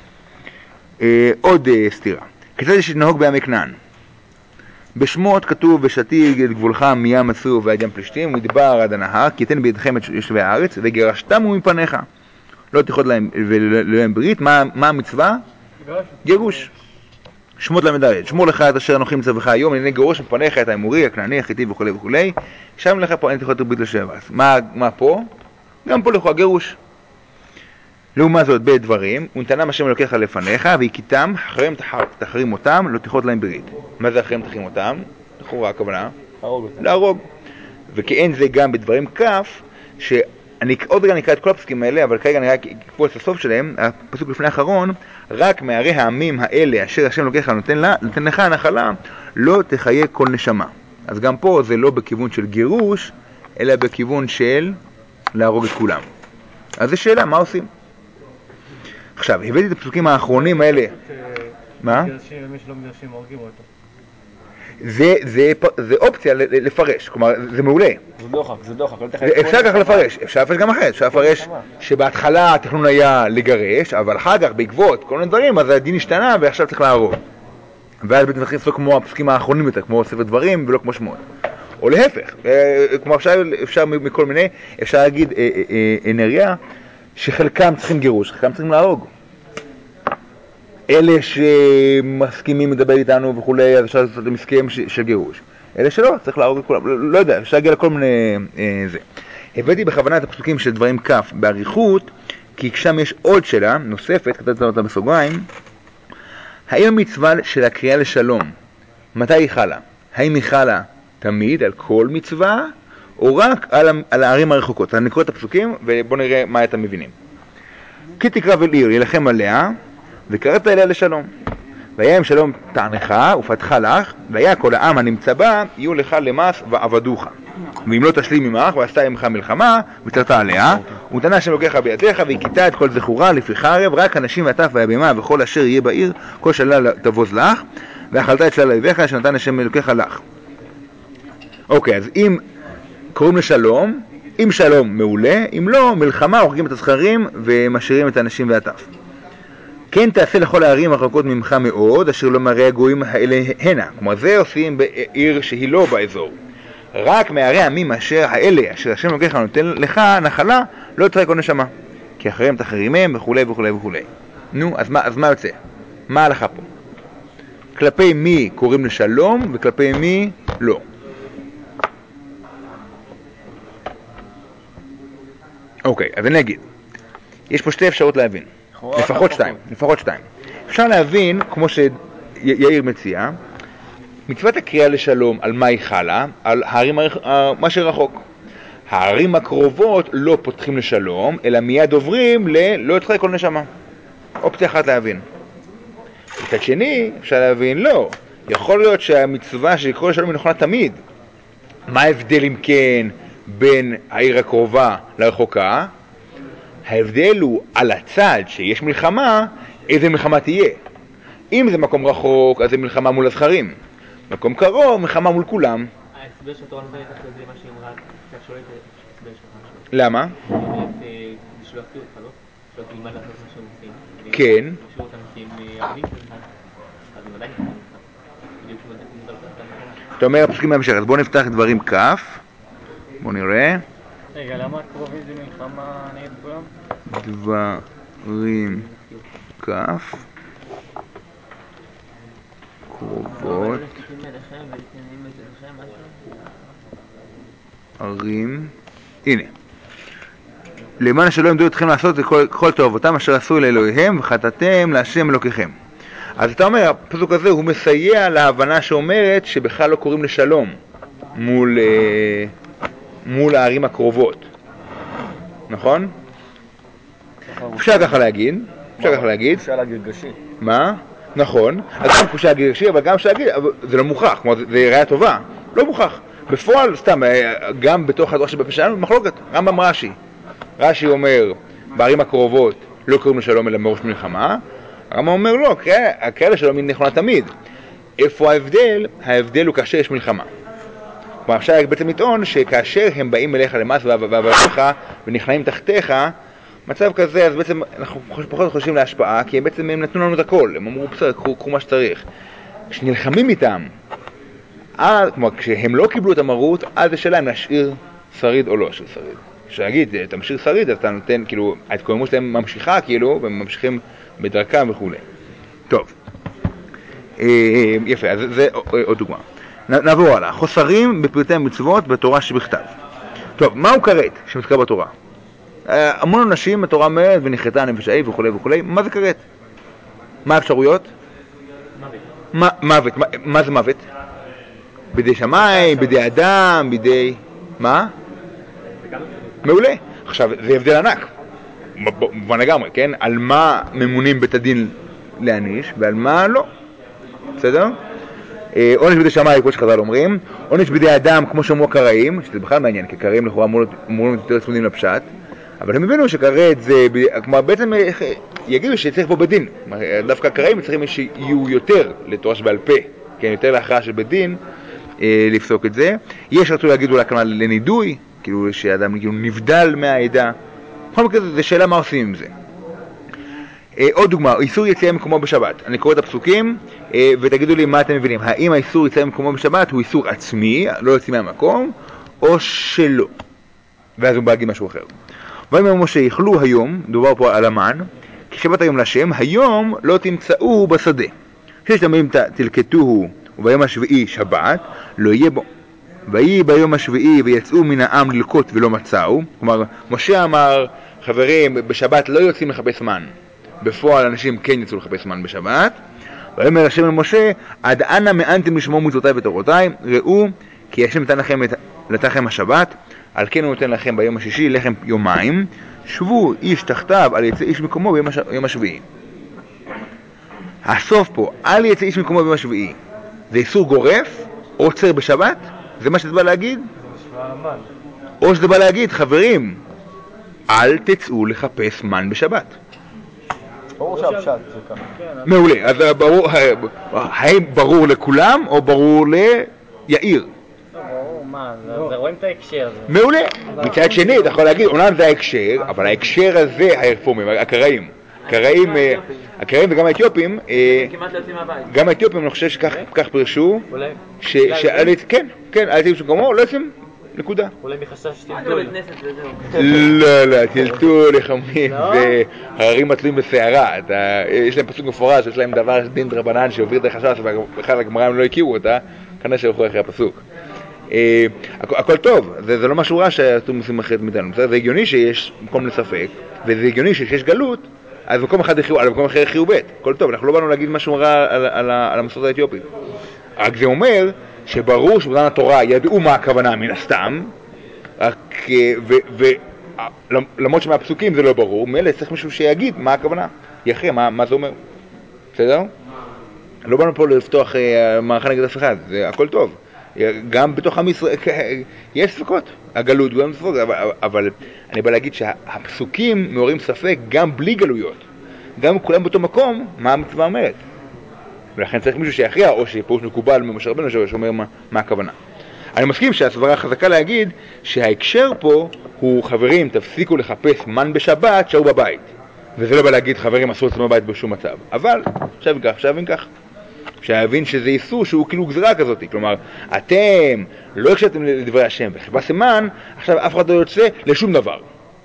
עוד סתירה. כיצד יש לנהוג בימי כנען? בשמות כתוב ושתיג את גבולך מים מסור ועד ים פלישתים ומדבר עד הנהר כי יתן בידכם את יושבי הארץ וגירשתם מפניך לא תיחוד להם ברית. מה המצווה? גירוש. שמות ל"ד שמור לך את אשר אנוכי מצווך היום הנני גירוש מפניך את האמורי הכנעני החיתי וכו' וכו' שם לך פה אין תיחוד ברית לשבע. מה פה? גם פה לכו הגירוש. לעומת זאת בדברים, ונתנם השם אלוקיך לפניך, והכיתם, אחריהם תחרים אותם, לא תיחוד להם ברית. מה זה אחריהם תחרים אותם? לכאורה הכוונה? להרוג. וכאין זה גם בדברים כף, שאני עוד רגע נקרא את כל הפסוקים האלה, אבל כרגע אני רק אקפוץ לסוף שלהם, הפסוק לפני האחרון, רק מערי העמים האלה, אשר השם אלוקיך נותן לך הנחלה, לא תחיה כל נשמה. אז גם פה זה לא בכיוון של גירוש, אלא בכיוון של להרוג את כולם. אז זו שאלה, מה עושים? עכשיו, הבאתי את הפסוקים האחרונים האלה. מה? מי שלא מגרשים הורגים אותו. זה אופציה לפרש, כלומר, זה מעולה. זה דוחק. אפשר כך לפרש, אפשר לפרש גם אחרת, אפשר לפרש שבהתחלה התכנון היה לגרש, אבל אחר כך בעקבות כל מיני דברים, אז הדין השתנה ועכשיו צריך להרוג. ואז בעצם צריך לעשות כמו הפסוקים האחרונים יותר, כמו ספר דברים ולא כמו שמות. או להפך, כמו אפשר מכל מיני, אפשר להגיד נריה, שחלקם צריכים גירוש, חלקם צריכים להרוג. אלה שמסכימים לדבר איתנו וכולי, אז אפשר לעשות מסכם של גירוש. אלה שלא, צריך להרוג את כולם, לא יודע, אפשר להגיע לכל מיני זה. הבאתי בכוונה את הפסוקים של דברים כף בעריכות, כי שם יש עוד שאלה נוספת, כתבתי אותה בסוגריים. האם המצווה של הקריאה לשלום, מתי היא חלה? האם היא חלה תמיד על כל מצווה, או רק על הערים הרחוקות. אני נקרא את הפסוקים ובואו נראה מה אתם מבינים. כי תקרב אל עיר, ילחם עליה, וקראת אליה לשלום. והיה עם שלום תענך ופתחה לך, והיה כל העם הנמצא בה, יהיו לך למס ועבדוך. ואם לא תשלים עמך, ועשתה עמך מלחמה, וצרת עליה, ונתנה השם אלוקיך בידיך, והכיתה את כל זכורה לפי חרב, רק אנשים וטף והבהמה וכל אשר יהיה בעיר, כל שלל תבוז לך, ואכלת את שלל אויביך, שנתן השם אלוקיך לך. אוקיי, אז אם קוראים לשלום, אם שלום מעולה, אם לא, מלחמה, הורגים את הזכרים ומשאירים את האנשים והטף. כן תעשה לכל הערים הרחוקות ממך מאוד, אשר לא מראה הגויים האלה הנה. כלומר, זה עושים בעיר שהיא לא באזור. רק מערי עמים האלה, אשר השם אלוקיך נותן לך נחלה, לא יתראה כל נשמה. כי אחריהם תחרימם וכולי וכולי וכולי. נו, אז מה יוצא? מה ההלכה פה? כלפי מי קוראים לשלום וכלפי מי לא. אוקיי, אז אני אגיד. יש פה שתי אפשרות להבין. לפחות שתיים. אפשר להבין, כמו שיאיר מציע, מצוות הקריאה לשלום על מה היא חלה? על הערים, מה שרחוק. הערים הקרובות לא פותחים לשלום, אלא מיד עוברים לא יתראה כל נשמה. אופציה אחת להבין. מצד שני, אפשר להבין, לא. יכול להיות שהמצווה שיקרוא לשלום היא נכונה תמיד. מה ההבדל אם כן בין העיר הקרובה לרחוקה? ההבדל הוא על הצד שיש מלחמה, איזה מלחמה תהיה. אם זה מקום רחוק, אז זה מלחמה מול הזכרים. מקום קרוב, מלחמה מול כולם. ההסבר שהתורה נותנת לך זה מה שהיא אמרה, קצת שואלת את ההסבר שלך. למה? שלא יפתיעו אותך, לא? שלא תלמד לעשות מה שהם עושים. כן. משאיר אותם כי הם ערבים שלך, אז הם עדיין יפתיעו אותך. בדיוק כמו זה. אתה אומר הפסוקים בהמשך, אז בואו נפתח דברים כף. בואו נראה. רגע, למה קרובים זה מלחמה נגד כולם? דברים כף. קרובות. ערים. הנה. למען שלא ימדו אתכם לעשות את כל תאוותיהם אשר עשו לאלוהיהם וחטאתם להשם אלוקיכם. אז אתה אומר, הפסוק הזה הוא מסייע להבנה שאומרת שבכלל לא קוראים לשלום מול הערים הקרובות. נכון? אפשר ככה להגיד. קושה לגרגשי. מה? נכון. אז גם קושה לגרגשי, אבל גם אפשר להגיד, זה לא מוכח. כלומר, זה ראיה טובה. לא מוכח. בפועל, סתם, גם בתוך הדרש שבפשענו, מחלוקת. רמב"ם רש"י אומר, בערים הקרובות לא קוראים לשלום אלא מראש מלחמה. הרמב"ם אומר לא, הקריאה לשלום היא נכונה תמיד. איפה ההבדל? ההבדל הוא כאשר יש מלחמה. כלומר, אפשר בעצם לטעון שכאשר הם באים אליך למס ועבדיך ונכנעים תחתיך, מצב כזה, אז בעצם אנחנו פחות חושבים להשפעה, כי בעצם הם נתנו לנו את הכל, הם אמרו בסדר, קחו מה שצריך. כשנלחמים איתם, כלומר, כשהם לא קיבלו את המרות, אז זה שלהם להשאיר שריד או לא להשאיר שריד. כשנגיד, תמשאיר שריד, אז אתה נותן, כאילו, ההתקוממות שלהם ממשיכה, כאילו, והם ממשיכים בדרכם וכו'. טוב. יפה, אז זה עוד דוגמה. נעבור הלאה. חוסרים בפרטי המצוות בתורה שבכתב. טוב, מהו כרת שמזכר בתורה? המון אנשים התורה אומרת ונחרתה נפש האב וכו' וכו'. מה זה כרת? מה האפשרויות? מוות. מה זה מוות? בידי שמיים, בידי אדם, בידי... מה? מעולה. עכשיו, זה הבדל ענק. במובן לגמרי, כן? על מה ממונים בית הדין להעניש ועל מה לא. בסדר? עונש בידי שמיים, כמו שחז"ל אומרים. עונש בידי אדם, כמו שאמרו הקראים, שזה בכלל מעניין, כי הקראים לכאורה אמורים יותר צמודים לפשט. אבל הם הבינו שכרת זה, כלומר בעצם יגידו שצריך פה בדין. דווקא הקראים צריכים שיהיו יותר לתורה שבעל פה, כן, יותר להכרעה של בדין לפסוק את זה. יש רצו להגיד אולי כמה לנידוי, כאילו שאדם כאילו נבדל מהעדה. בכל מקרה זה שאלה מה עושים עם זה. עוד דוגמה, איסור יציאה ממקומו בשבת. אני קורא את הפסוקים ותגידו לי מה אתם מבינים. האם האיסור יציאה ממקומו בשבת הוא איסור עצמי, לא יוצא מהמקום, או שלא? ואז הוא בא להגיד משהו אחר. ואומר משה, יאכלו היום, דובר פה על המן, כי שבת היום להשם, היום לא תמצאו בשדה. שיש תמיד תלקטוהו, וביום השביעי שבת, לא יהיה בו. ויהי ביום השביעי ויצאו מן העם ללקוט ולא מצאו. כלומר, משה אמר, חברים, בשבת לא יוצאים לחפש מן. בפועל אנשים כן יצאו לחפש מן בשבת. ואומר השם אל משה, עד אנה מאנתם לשמור מצוותיי ותורותיי, ראו, כי השם נתן לכם השבת, על כן הוא נותן לכם ביום השישי לחם יומיים, שבו איש תחתיו על יצא איש מקומו ביום השביעי. הסוף פה, על יצא איש מקומו ביום השביעי, זה איסור גורף, עוצר בשבת? זה מה שזה בא להגיד? או שזה בא להגיד, חברים, אל תצאו לחפש מן בשבת. ברור שהפשט זה ככה. מעולה, אז האם ברור לכולם או ברור ליאיר? ברור, מה, זה רואים את ההקשר. מעולה. מצד שני, אתה יכול להגיד, אומנם זה ההקשר, אבל ההקשר הזה, הרפורמים, הקראים וגם האתיופים, כמעט לא יוצאים מהבית. גם האתיופים, אני חושב שכך פרשו, אולי כן, אל תצאו כמו, לא יוצאים, נקודה. אולי מחשש שתלתול. לא, טלטול, איך אומרים, זה הררים התלויים בסערה, יש להם פסוק מפורש, יש להם דבר דין דרבנן שעובר דרך הש"ס, ובכלל הגמרא הם לא הכירו אותה, כנראה שהלכו אחרי הפסוק. הכל טוב, זה לא משהו רע שאתם עושים אחרת מאיתנו, זה הגיוני שיש מקום לספק, וזה הגיוני שיש גלות, אז במקום אחד יחיו א', במקום אחר יחיו ב', הכל טוב, אנחנו לא באנו להגיד משהו רע על המסורת האתיופית. רק זה אומר שברור שבזמן התורה ידעו מה הכוונה מן הסתם, ולמרות שמהפסוקים זה לא ברור, מילא צריך מישהו שיגיד מה הכוונה, יכריע מה זה אומר. בסדר? לא באנו פה לפתוח מערכה נגד אף אחד, זה הכל טוב. גם בתוך עם ישראל, יש ספקות, הגלות גם ספקות, אבל אני בא להגיד שהפסוקים מעוררים ספק גם בלי גלויות. גם כולם באותו מקום, מה המצווה אומרת. ולכן צריך מישהו שיכריע, או שפירוש מקובל ממשה רבנו שאומר מה הכוונה. אני מסכים שהסברה חזקה להגיד שההקשר פה הוא, חברים, תפסיקו לחפש מן בשבת, שעו בבית. וזה לא בא להגיד, חברים, אסור לצאת בבית בשום מצב. אבל, עכשיו אם כך. שהבין שזה איסור שהוא כאילו גזרה כזאת. כלומר, אתם לא הקשבתם לדברי השם וחיפשתם מן, עכשיו אף אחד לא יוצא לשום דבר.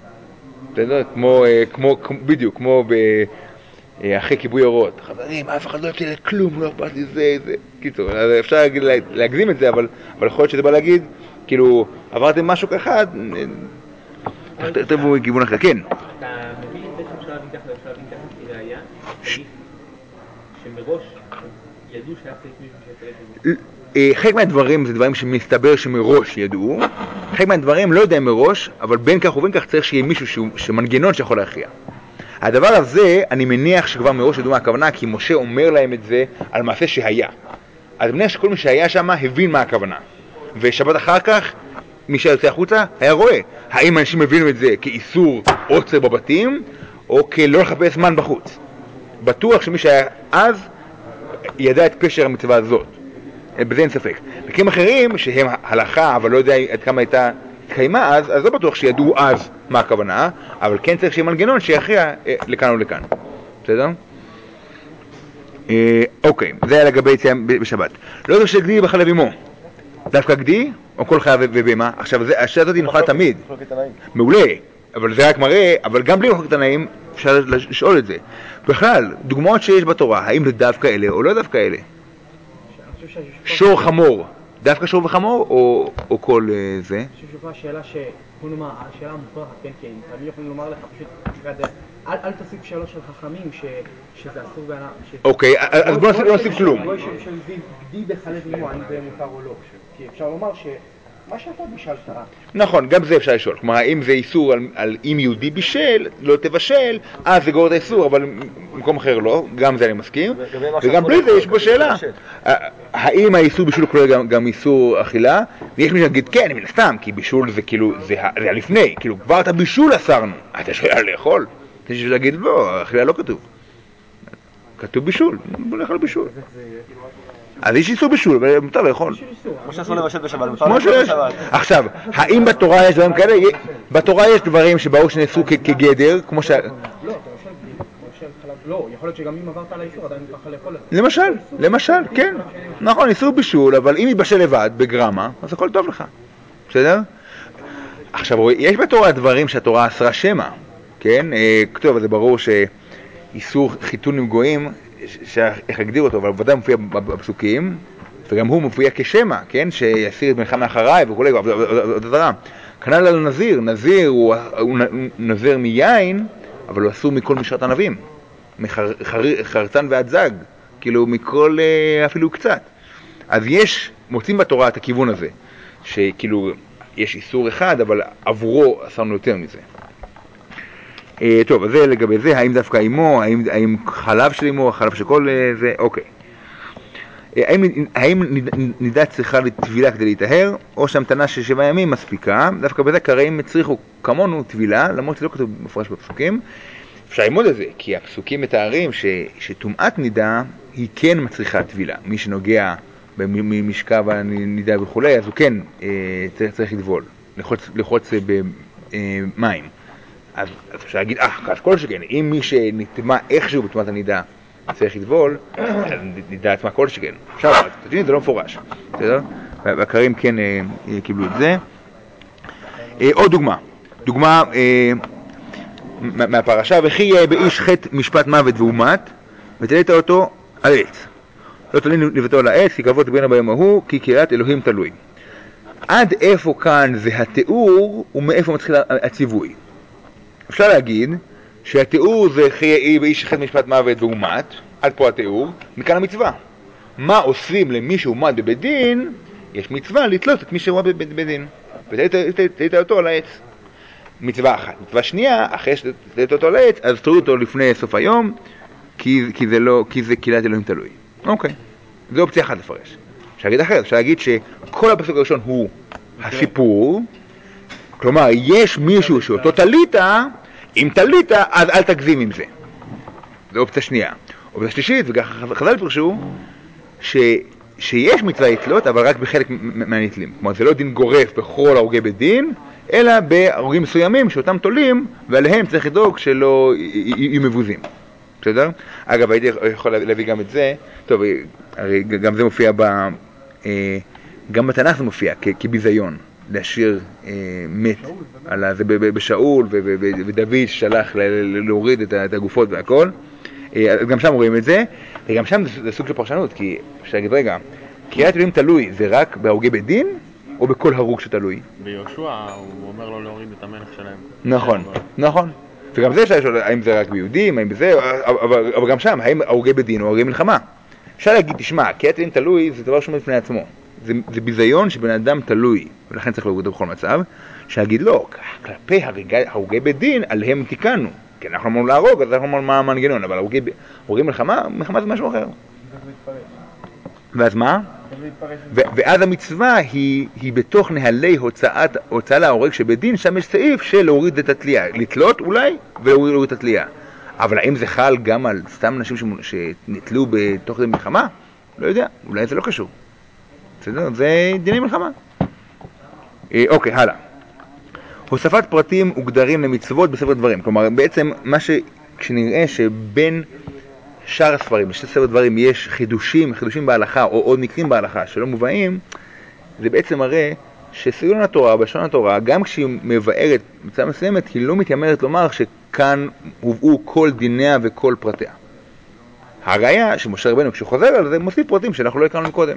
בדיוק, כמו אחרי כיבוי אורות. חברים, אף אחד לא יוצא לכלום, לא אכפת לי זה. קיצור, אפשר להגזים את זה, אבל יכול להיות שזה בא להגיד, כאילו, עברתם משהו כאחד, תבואו מכיוון אחר. כן. אתה מבין בעצם שלב עם ככה ושלב עם ככה כראיה, שמראש ידעו שהיה צריך מישהו שיצטרך את זה? חלק מהדברים זה דברים שמסתבר שמראש ידעו, חלק מהדברים לא יודע מראש, אבל בין כך ובין כך צריך שיהיה מישהו שמנגנון שיכול להכריע. הדבר הזה, אני מניח שכבר מראש ידעו מה הכוונה, כי משה אומר להם את זה על מעשה שהיה. אז אני מניח שכל מי שהיה שם הבין מה הכוונה. ושבת אחר כך, מי שיוצא החוצה היה רואה. האם אנשים הבינו את זה כאיסור עוצר בבתים, או כלא לחפש מן בחוץ. בטוח שמי שהיה אז, ידע את פשר המצווה הזאת. בזה אין ספק. מקרים אחרים, שהם הלכה, אבל לא יודע עד כמה הייתה התקיימה אז לא בטוח שידעו אז מה הכוונה, אבל כן צריך שיהיה מנגנון שיכריע לכאן או לכאן. בסדר? אוקיי, זה היה לגבי יציאה בשבת. לא יודע שגדי בחלב אמו. דווקא גדי, או כל חיה ובהמה. עכשיו, השאלה הזאת היא נוחה תמיד. מעולה, אבל זה רק מראה, אבל גם בלי מחלוקת תנאים, אפשר לשאול את זה. בכלל, דוגמאות שיש בתורה, האם זה דווקא אלה או לא דווקא אלה? שור חמור, דווקא שור וחמור או כל זה? אני חושב שפה השאלה בוא נאמר, השאלה המוכרחת, כן, כי תמיד יכולים לומר לך פשוט, אל תוסיף שאלות של חכמים שזה אסור בענה. אוקיי, אז בוא נוסיף כלום. לא של גדי בחלב אמו, האם זה מותר או לא. כי אפשר לומר מה שאתה בישל טעה. נכון, גם זה אפשר לשאול. כלומר, האם זה איסור על אם יהודי בישל, לא תבשל, אז זה גורר את האיסור, אבל במקום אחר לא, גם זה אני מסכים. וגם בלי זה יש פה שאלה. האם האיסור בישול כולל גם איסור אכילה? ויש מי שנגיד, כן, מן הסתם, כי בישול זה כאילו, זה לפני, כאילו, כבר את הבישול אסרנו. אתה יש לך לאכול? יש לי להגיד, לא, אכילה לא כתוב. כתוב בישול, בוא נאכל בישול. אז יש איסור בישול, אבל מותר לאכול. כמו שאסור לבשל בשבת, מותר לאכול בשבת. עכשיו, האם בתורה יש דברים כאלה? בתורה יש דברים שברור שנעשו כגדר, כמו ש... לא, יכול להיות שגם אם עברת על האיסור, עדיין תוכל לאכול. למשל, כן. נכון, איסור בישול, אבל אם יתבשל לבד, בגרמה, אז הכל טוב לך. בסדר? עכשיו, יש בתורה דברים שהתורה אסרה שמא, כן? כתוב, זה ברור שאיסור חיתון עם גויים, איך להגדיר אותו, אבל ודאי מופיע בפסוקים, וגם הוא מופיע כשמא, כן? שיסיר את בנך מאחריי וכו', כנ"ל על נזיר. נזיר הוא נזיר מיין, אבל הוא אסור מכל משרת ענבים. מחרצן ועד זג, כאילו מכל, אפילו קצת. אז יש מוצאים בתורה את הכיוון הזה, שכאילו יש איסור אחד, אבל עבורו אסרנו יותר מזה. טוב, אז זה לגבי זה, האם דווקא אימו, האם חלב של אימו, חלב של כל זה, אוקיי. האם נידה צריכה לטבילה כדי להתאהר, או שהמתנה של 7 ימים מספיקה? דווקא בזה קראים הצריכו כמונו טבילה, למרות שלא כתוב מפורש בפסוקים. אפשר ללמוד את זה, כי הפסוקים מתארים שטומאת נידה היא כן מצריכה טבילה. מי שנוגע במשכב הנידה וכו', אז הוא כן צריך לטבול, לחוץ במים. אז אפשר להגיד, אז כל שכן, אם מי שנטמע איכשהו בטומאת הנידה צריך לטבול, אז נידה עצמה כל שכן. עכשיו, תשמעי, זה לא מפורש, בסדר? והקרים כן קיבלו את זה. עוד דוגמה מהפרשה, וכי יהיה באיש חטא משפט מוות והומת, ותלית אותו על עץ. לא תלין לבטו על העץ, כי כבוד בין ביום ההוא, כי קריאת אלוהים תלוי. עד איפה כאן זה התיאור, ומאיפה מתחיל הציווי? אפשר להגיד שהתיאור זה וכי יהיה באיש חטא משפט מוות והומת, עד פה התיאור, מכאן המצווה. מה עושים למי שהומת בבית דין? יש מצווה לתלות את מי שהומת בבית דין. ותלית אותו על העץ. מצווה אחת. מצווה שנייה, אחרי שתלית אותו על העץ, אז תראו אותו לפני סוף היום, כי זה קריאת אלוהים תלוי. אוקיי. זו אופציה אחת לפרש. אפשר להגיד אחרת, אפשר להגיד שכל הפסוק הראשון הוא הסיפור, כלומר, יש מישהו שאותו תלית, אם תלית, אז אל תגזים עם זה. זו אופציה שנייה. אופציה שלישית, וחז"ל פרשו, שיש מצווה לתלות, אבל רק בחלק מהנטלים. כלומר, זה לא דין גורף בכל הרוגי בית דין, אלא בהרוגים מסוימים שאותם תולים, ועליהם צריך לדאוג שלא יהיו מבוזים. בסדר? אגב, הייתי יכול להביא גם את זה. טוב, הרי גם זה מופיע גם בתנ"ך זה מופיע כביזיון, להשאיר מת זה בשאול, ודוד שלח להוריד את הגופות והכל. גם שם רואים את זה, וגם שם זה סוג של פרשנות, כי אפשר להגיד, רגע, קריאת אלוהים תלוי זה רק בהרוגי בית דין, או בכל הרוג שתלוי? ביהושע הוא אומר לו להוריד את המלך שלהם. נכון. וגם זה אפשר לשאול, האם זה רק ביהודים, האם זה, אבל גם שם, האם הרוגי בית דין או הרוגי מלחמה? אפשר להגיד, תשמע, קריאת אלוהים תלוי זה דבר שעומד בפני עצמו. זה ביזיון שבן אדם תלוי, ולכן צריך להוריד בכל מצב, להגיד לא, כלפי הרוגי בית דין, עליהם תיקנו. כי אנחנו אמרנו להרוג, אז אנחנו אמרנו מה המנגנון, אבל הרוגי מלחמה זה משהו אחר. ואז מה? ואז המצווה היא בתוך נהלי הוצאה להורג שבית דין, שם יש סעיף של להוריד את התלייה, לתלות אולי, ולהוריד את התלייה. אבל האם זה חל גם על סתם אנשים שנתלו בתוך זה מלחמה? לא יודע, אולי זה לא קשור. זה דיני מלחמה. אוקיי, הלאה. הוספת פרטים וגדרים למצוות בספר דברים. כלומר, בעצם כשנראה שבין שאר הספרים, בשתי ספר דברים, יש חידושים בהלכה, או עוד מקרים בהלכה שלא מובאים, זה בעצם מראה שסגנון התורה, בלשון התורה, גם כשהיא מבארת מצווה מסוימת, היא לא מתיימרת לומר שכאן הובאו כל דיניה וכל פרטיה. הראיה שמשה רבנו כשהוא חוזר על זה, מוסיף פרטים שאנחנו לא הכרנו קודם.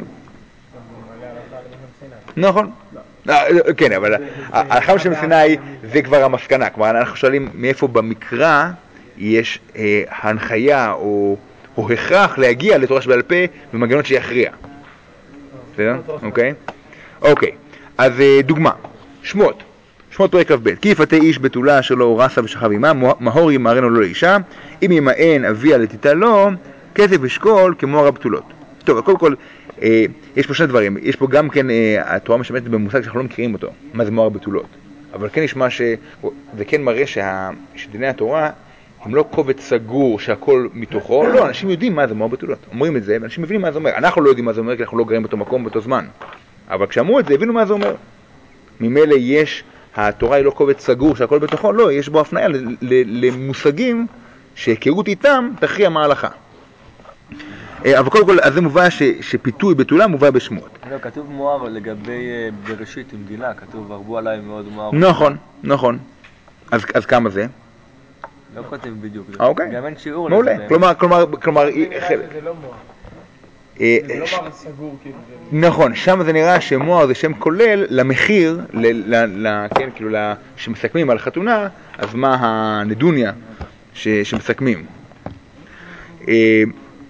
נכון. כן, אבל ההלכה של סיני זה כבר המסקנה. כלומר, אנחנו שואלים מאיפה במקרא יש הנחיה או הכרח להגיע לתורה שבעל פה במנגנון שיכריע. בסדר? אוקיי. אז דוגמה. שמות פרק כ"ב. כי יפתה איש בתולה שלו רסה ושכב עמה, מהור ימהרנו לו לאישה, אם ימאן אביה לתיתה לו, כסף ושקול כמו הרבתולות. טוב, קודם כל, יש פה שני דברים. יש פה גם כן, התורה משתמשת במושג שאנחנו לא מכירים אותו, מה זה מוהר בתולות. אבל כן נשמע זה כן מראה שדיני התורה הם לא קובץ סגור שהכל מתוכו. לא, אנשים יודעים מה זה מוהר בתולות. אומרים את זה, ואנשים מבינים מה זה אומר. אנחנו לא יודעים מה זה אומר, כי אנחנו לא גרים באותו מקום, באותו זמן. אבל כשאמרו את זה, הבינו מה זה אומר. ממילא התורה היא לא קובץ סגור שהכל בתוכו, לא, יש בו הפניה למושגים שהיכרות איתם תכריע מה ההלכה. אבל קודם כל, אז זה מובא שפיתוי בתולה מובא בשמות. לא, כתוב מואר לגבי בראשית עם גילה, כתוב הרבו עליי מאוד מואר. נכון. אז כמה זה? לא כותב בדיוק. אוקיי. גם אין שיעור. מעולה. כלומר, זה לא מואר. זה לא מואר סגור, כאילו. נכון, שם זה נראה שמואר זה שם כולל למחיר, כן, כאילו, שמסכמים על חתונה, אז מה הנדוניה שמסכמים?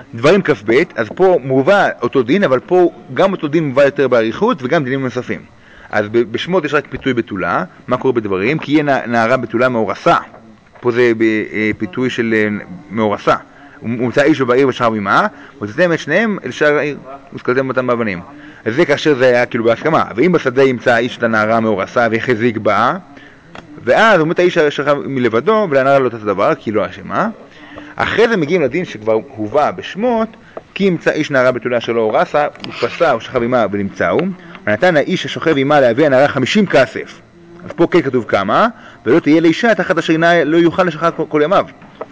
דברים כ"ב, אז פה מובא אותו דין, אבל פה גם אותו דין מובא יותר באריכות וגם דינים נוספים. אז בשמות יש רק פיתוי בתולה, מה קורה בדברים? כי יהיה נערה בתולה מאורסה, פה זה פיתוי של מאורסה. הוא מצא איש ובעיר ושכב עמה, ותתם את שניהם אל שער העיר, וסקלתם אותם באבנים. אז זה כאשר זה היה כאילו בהסכמה. ואם בשדה ימצא האיש את הנערה מאורסה והחזיק בה, ואז הוא מת האיש שכב מלבדו, ולנערה לא תעשה דבר, כי לא אשמה. אחרי זה מגיעים לדין שכבר הובא בשמות, כי ימצא איש נערה בתולה שלא אורסה, ופסה או שכב עמה ונמצאו, ונתן האיש השוכב עמה להביא הנערה 50 כסף. אז פה כן כתוב כמה, ולא תהיה לאישה תחת אשר לא יוכל לשחר כל ימיו.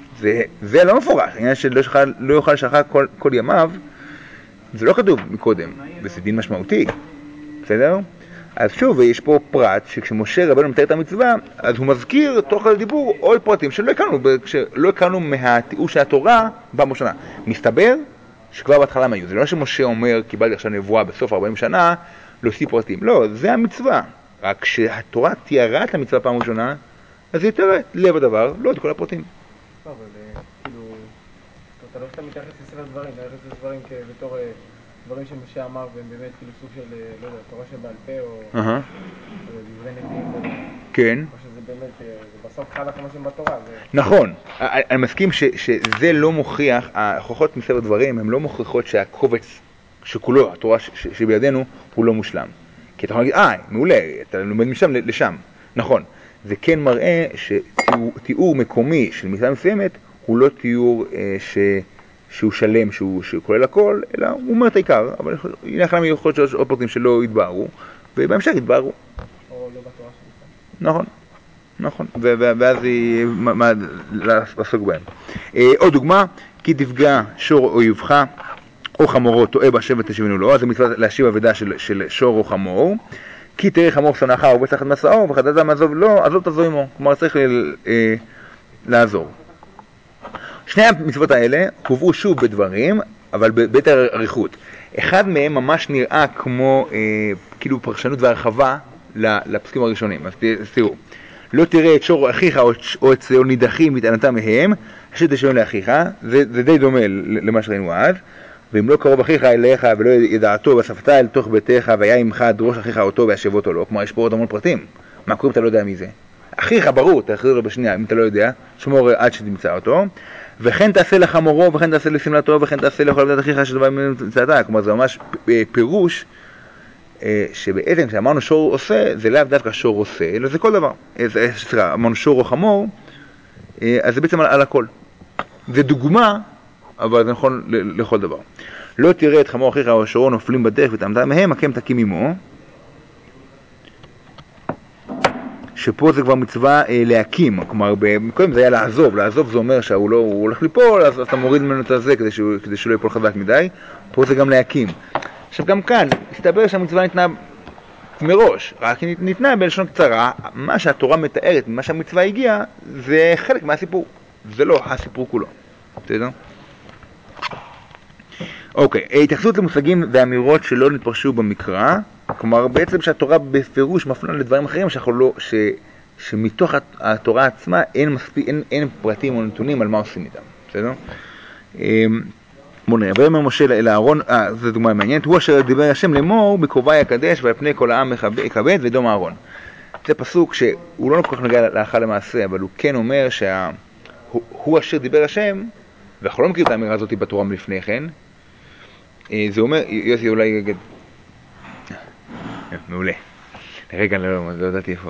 זה לא מפורש, העניין שלא יוכל לשחר כל ימיו, זה לא כתוב מקודם, וזה דין משמעותי, בסדר? אז שוב, יש פה פרט שכשמשה רבנו מתאר את המצווה, אז הוא מזכיר תוך הדיבור עוד פרטים שלא הכרנו מהתיאור של התורה במושנה. מסתבר שכבר בהתחלה היו. זה לא שמשה אומר, קיבלתי עכשיו נבואה בסוף 40 שנה, להוסיף פרטים. לא, זה המצווה. רק כשהתורה תיארה את המצווה פעם ראשונה, אז היא יותר לב הדבר, לא את כל הפרטים. לא, אבל כאילו, אתה לא שאתה מתייחס לספר דברים, אתה מתייחס לדברים בתור דברים שמשה אמר, והם באמת כאילו סוג של, לא יודע, תורה שבעל פה, או דברי נביאים, כן. או שזה באמת, זה בסוף אחד החמשים בתורה. נכון, אני מסכים שזה לא מוכיח, ההוכחות מספר דברים, הן לא מוכיחות שהקובץ שכולו, התורה שבידינו, הוא לא מושלם. כי אתה יכול להגיד, מעולה, אתה לומד משם לשם. נכון, זה כן מראה שתיאור מקומי של מצווה מסוימת, הוא לא תיאור שהוא שלם, שהוא כולל הכל, אלא הוא אומר את העיקר, אבל הנה אחלה יכול להיות שיש עוד פרטים שלא יתבהרו, ובהמשך יתבהרו. או לא בתורה שלך. נכון, נכון, ואז היא לעסוק בהם. עוד דוגמה, כי תפגע שור או יבחה, או חמורו טועה בשבט תשבנו לו, אז זה מצווה להשיב אבדה של שור או חמור, כי תראה חמור שנאך או בצחת מסעו, וחדדת מעזוב לו, עזוב תעזור עמו, כלומר צריך לעזור. שני המצוות האלה הובאו שוב בדברים, אבל ביתר אריכות. אחד מהם ממש נראה כמו כאילו פרשנות והרחבה לפסוקים הראשונים. אז תראו, לא תראה את שור אחיך או את שאול נידחים מטענתם מהם, אשר תשאול לאחיך, זה די דומה למה שראינו אז. ואם לא קרוב אחיך אליך ולא ידעתו ואספת אל תוך ביתך והיה עמך דרוש אחיך אותו וישב אותו לו, כלומר יש פה עוד המון פרטים. מה קורה אם אתה לא יודע מי זה? אחיך ברור, תחזיר לו בשנייה, אם אתה לא יודע, שמור עד שתמצא אותו. וכן תעשה לחמורו, וכן תעשה לסמלתו, וכן תעשה לכל עבדת אחיך שדבר ממנו תמצאתה. כלומר זה ממש פירוש שבעצם כשאמרנו שור עושה, זה לאו דווקא שור עושה, אלא זה כל דבר. אמרנו שור או חמור, אז זה בעצם על הכל. זה דוגמה, אבל זה נכון לכל דבר. לא תראה את חמור אחיך או שורו נופלים בדרך ותעמדה מהם, הקם תקים עמו. שפה זה כבר מצווה להקים, כלומר, קודם זה היה לעזוב, לעזוב זה אומר שהוא הולך ליפול, אז אתה מוריד ממנו את זה כדי שהוא לא ייפול חזק מדי, פה זה גם להקים. עכשיו גם כאן, הסתבר שהמצווה ניתנה מראש, רק היא ניתנה בלשון קצרה, מה שהתורה מתארת, מה שהמצווה הגיעה, זה חלק מהסיפור, זה לא הסיפור כולו, בסדר? אוקיי, התייחסות למושגים ואמירות שלא נתפרשו במקרא, כלומר בעצם שהתורה בפירוש מפנה לדברים אחרים שמתוך התורה עצמה אין פרטים או נתונים על מה עושים איתם, בסדר? בוא נראה, ויאמר משה אל אהרון, זו דוגמה מעניינת, הוא אשר דיבר השם לאמור בקרבי אקדש ועל פני כל העם יכבד ודום אהרון. זה פסוק שהוא לא כל כך נוגע להלכה למעשה, אבל הוא כן אומר שהוא אשר דיבר השם, ואנחנו לא מכיר את האמירה הזאת בתורה מלפני כן, זה אומר, יוסי אולי יגיד, מעולה, רגע לא יודעתי איפה.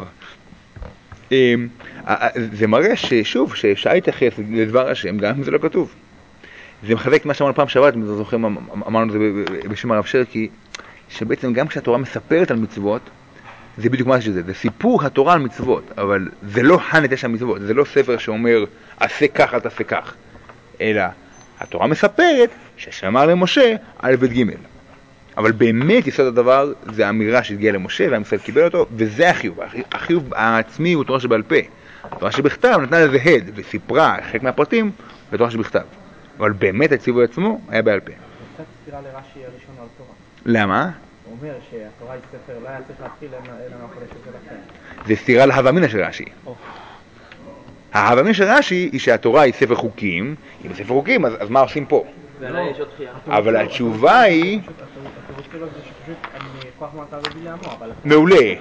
זה מראה ששוב, שאפשר להתייחס לדבר השם גם אם זה לא כתוב. זה מחזק את מה שאמרנו פעם שעברת, אם אתם זוכרים, אמרנו את זה בשם הרב שרקי, שבעצם גם כשהתורה מספרת על מצוות, זה בדיוק מה שזה, זה סיפור התורה על מצוות, אבל זה לא הנטש המצוות, זה לא ספר שאומר עשה כך אל תעשה כך, אלא התורה מספרת ששמר למשה על בית ג' אבל באמת יסוד הדבר זה האמירה שהגיעה למשה ועם ישראל קיבל אותו, וזה החיוב. החיוב העצמי הוא תורה שבעל פה. התורה שבכתב נתנה לזה הד וסיפרה חלק מהפרטים בתורה שבכתב, אבל באמת הציווי עצמו היה בעל פה. זה קצת סתירה לרש"י הראשון על תורה. למה? הוא אומר שהתורה היא ספר, לא היה צריך להתחיל אלא מהחודש של אחר. זה סתירה להווה אמינא של רש"י. ההווה אמינא של רש"י היא שהתורה היא ספר חוקים, אם זה ספר חוקים אז מה עושים פה? ועליי יש עוד דחייה. אבל התשובה היא... התירוץ שלו זה שפשוט כוח מעשיו הביא לעמו, אבל... מעולה.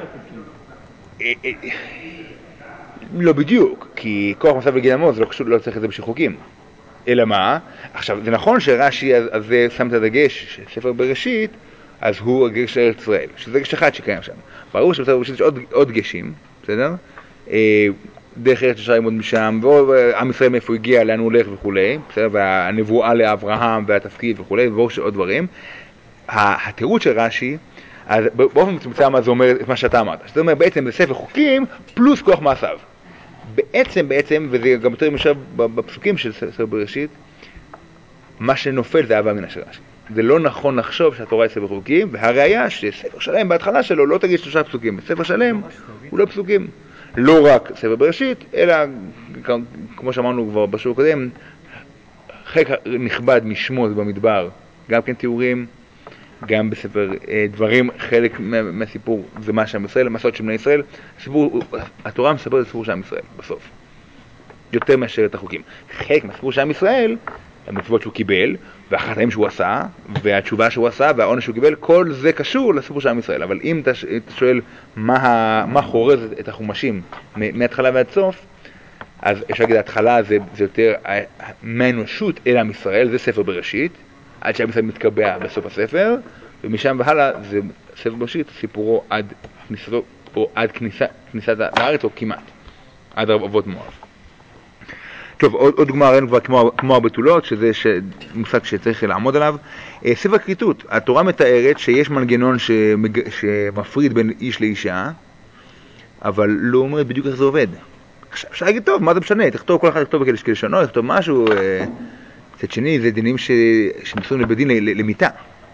לא בדיוק, כי כוח מעשיו בגיל עמו זה לא צריך את זה בשביל חוקים. אלא מה? עכשיו, זה נכון שרש"י הזה שם את הדגש, שספר בראשית, אז הוא הגש של ארץ ישראל, שזה גש אחד שקיים שם. ברור שבספר בראשית יש עוד גשים, בסדר? דרך ארץ אפשר ללמוד משם, ועם ישראל מאיפה הגיע, לאן הוא הולך וכולי, בסדר? והנבואה לאברהם והתפקיד וכולי, וברור שעוד דברים. התירוץ של רש"י, אז באופן מצומצם זה אומר את מה שאתה אמרת. שזה אומר בעצם זה ספר חוקים פלוס כוח מעשיו. בעצם, וזה גם יותר משהו בפסוקים של ספר בראשית, מה שנופל זה אהבה מן השרש. זה לא נכון לחשוב שהתורה היא ספר חוקים, והראיה שספר שלם בהתחלה שלו לא תגיד 3 פסוקים. ספר שלם הוא לא פסוקים. לא רק ספר בראשית, אלא כמו שאמרנו כבר בשיעור הקודם, חלק נכבד משמות במדבר, גם כן תיאורים, גם בספר דברים, חלק מהסיפור זה מה שעם ישראל, המסעות של בני ישראל. התורה מספרת את הסיפור של עם ישראל בסוף, יותר מאשר את החוקים. חלק מהסיפור של עם ישראל, המצוות שהוא קיבל, והחטאים שהוא עשה, והתשובה שהוא עשה, והעונש שהוא קיבל, כל זה קשור לסיפור של עם ישראל. אבל אם אתה שואל מה חורז את החומשים מההתחלה ועד סוף, אז אפשר להגיד, ההתחלה זה יותר מהאנושות אל עם ישראל, זה ספר בראשית, עד שעם ישראל מתקבע בסוף הספר, ומשם והלאה זה ספר בראשית, סיפורו עד כניסתו, או עד כניסת לארץ, או כמעט, עד אבות מואב. טוב, עוד דוגמה ראינו כבר כמו הבתולות, שזה מושג שצריך לעמוד עליו. ספר כריתות, התורה מתארת שיש מנגנון שמפריד בין איש לאישה, אבל לא אומרת בדיוק איך זה עובד. אפשר להגיד, טוב, מה זה משנה? תכתוב, כל אחד יכתוב כלשונו, תכתוב משהו. מצד שני, זה דינים שמסורים לבדין למיטה.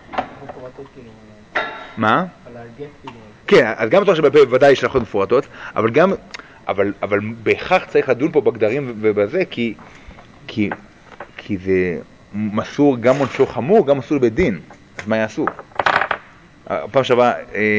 מה? על הגט כאילו. כן, אז גם התורה שבפה ודאי יש הלכות מפורטות, אבל בהכרח צריך לדון פה בגדרים ובזה, כי זה מסור גם עונשו חמור, גם מסור לבית דין. אז מה יעשו? הפעם שעברה,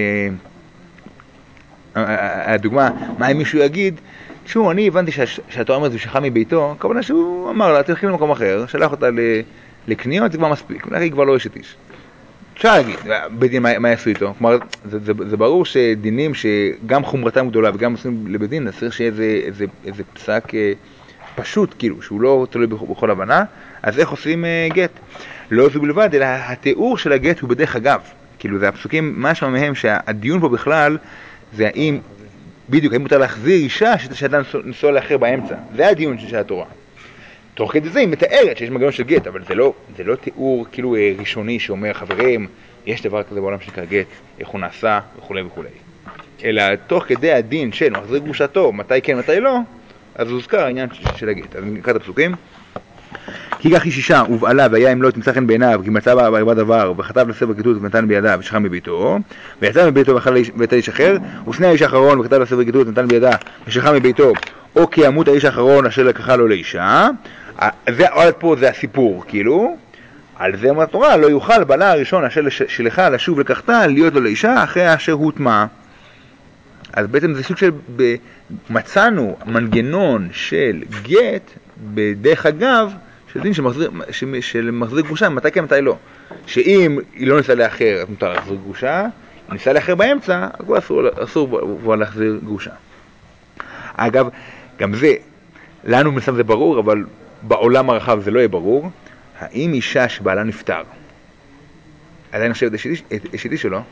הדוגמה, מה אם מישהו יגיד, תשמעו, אני הבנתי שהתורה אומרת ושלחה מביתו, כמובן שהוא אמר לה, תלכי למקום אחר, שלח אותה לקניות, זה כבר מספיק, היא כבר לא אשת איש. אפשר להגיד, בדין מה יעשו איתו? כלומר, זה ברור שדינים שגם חומרתם גדולה וגם עושים לבדין, צריך שיהיה איזה פסק פשוט, כאילו, שהוא לא תלוי בכל הבנה, אז איך עושים גט? לא זו בלבד, אלא התיאור של הגט הוא בדרך אגב. כאילו, זה הפסוקים, משהו מהם שהדיון פה בכלל, זה האם, בדיוק, האם מותר להחזיר אישה שאתה נסוע לאחר באמצע. זה הדיון של התורה. תוך כדי זה היא מתארת שיש מנגנון של גט, אבל זה לא תיאור כאילו ראשוני שאומר, חברים, יש דבר כזה בעולם שנקרא גט, איך הוא נעשה וכו' וכו'. אלא תוך כדי הדין של מחזיר גרושתו, מתי כן, מתי לא, אז הוזכר העניין של הגט. אז נקרא את הפסוקים. כי כך איש אישה ובעלה והיה אם לא תמצא חן בעיניו, כי מצא בה דבר, וכתב לספר כריתות ונתן בידה ושחרר מביתו, ויצא מביתו ויצא איש אחר, ושני האיש האחרון וכתב לספר כריתות ונתן בידה ושחרר מביתו, או כי ימות האיש האחרון אשר לקחה לו לאישה. עד פה זה הסיפור, כאילו, על זה אומרת התורה, לא יוכל בעלה הראשון אשר שלחה לשוב לקחתה להיות לו לאישה אחרי אשר הוטמע. אז בעצם זה סוג של, מצאנו מנגנון של גט בדרך אגב, של דין של מחזיר גרושה, מתי כן, מתי לא. שאם היא לא ניסה לאחר, אז מותר להחזיר גרושה, אם ניסה לאחר באמצע, אז אסור להחזיר גרושה. אגב, גם זה, לנו מסתם זה ברור, אבל בעולם הרחב זה לא יהיה ברור. האם אישה שבעלה נפטר, עדיין נחשבת אשתי שלו?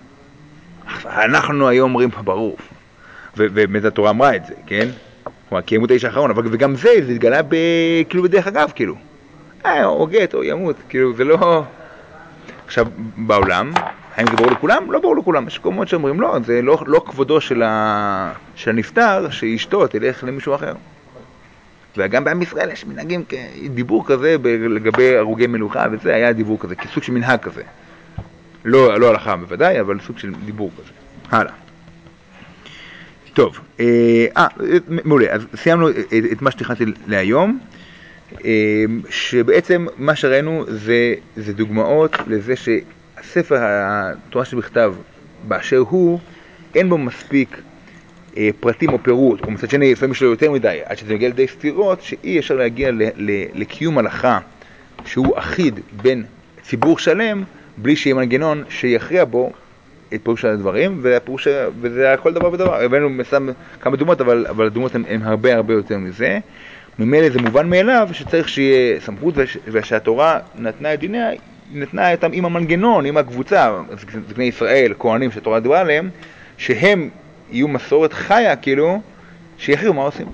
אנחנו היום אומרים ברור, ובאמת התורה אמרה את זה, כן? כלומר, כי ימות האיש האחרון, אבל וגם זה התגלה כאילו בדרך אגב, כאילו. או גט, או ימות, כאילו, זה לא... עכשיו, בעולם, האם זה ברור לכולם? לא ברור לכולם. יש מקומות שאומרים, לא, זה לא כבודו של הנפטר, שאשתו תלך למישהו אחר. וגם בעם ישראל יש מנהגים, דיבור כזה לגבי הרוגי מלוכה, וזה היה דיבור כזה, כסוג של מנהג כזה. לא הלכה בוודאי, אבל סוג של דיבור כזה. הלאה. טוב, מעולה, אז סיימנו את מה שתכנתי להיום, שבעצם מה שראינו זה דוגמאות לזה שהספר התורה שבכתב באשר הוא, אין בו מספיק פרטים או פירוט, או מצד שני לפעמים יש לו יותר מדי, עד שזה מגיע לידי סתירות, שאי אפשר להגיע לקיום הלכה שהוא אחיד בין ציבור שלם, בלי שיהיה מנגנון שיכריע בו את פירוש של הדברים, וזה היה כל דבר ודבר. הבאנו כמה דוגמאות, אבל הדוגמאות הן הרבה הרבה יותר מזה. ממילא זה מובן מאליו שצריך שיהיה סמכות, ושהתורה נתנה את דיניה, נתנה אותם עם המנגנון, עם הקבוצה, זקני ישראל, כהנים שהתורה דיברה עליהם, שהם יהיו מסורת חיה, כאילו, שיכריעו מה עושים.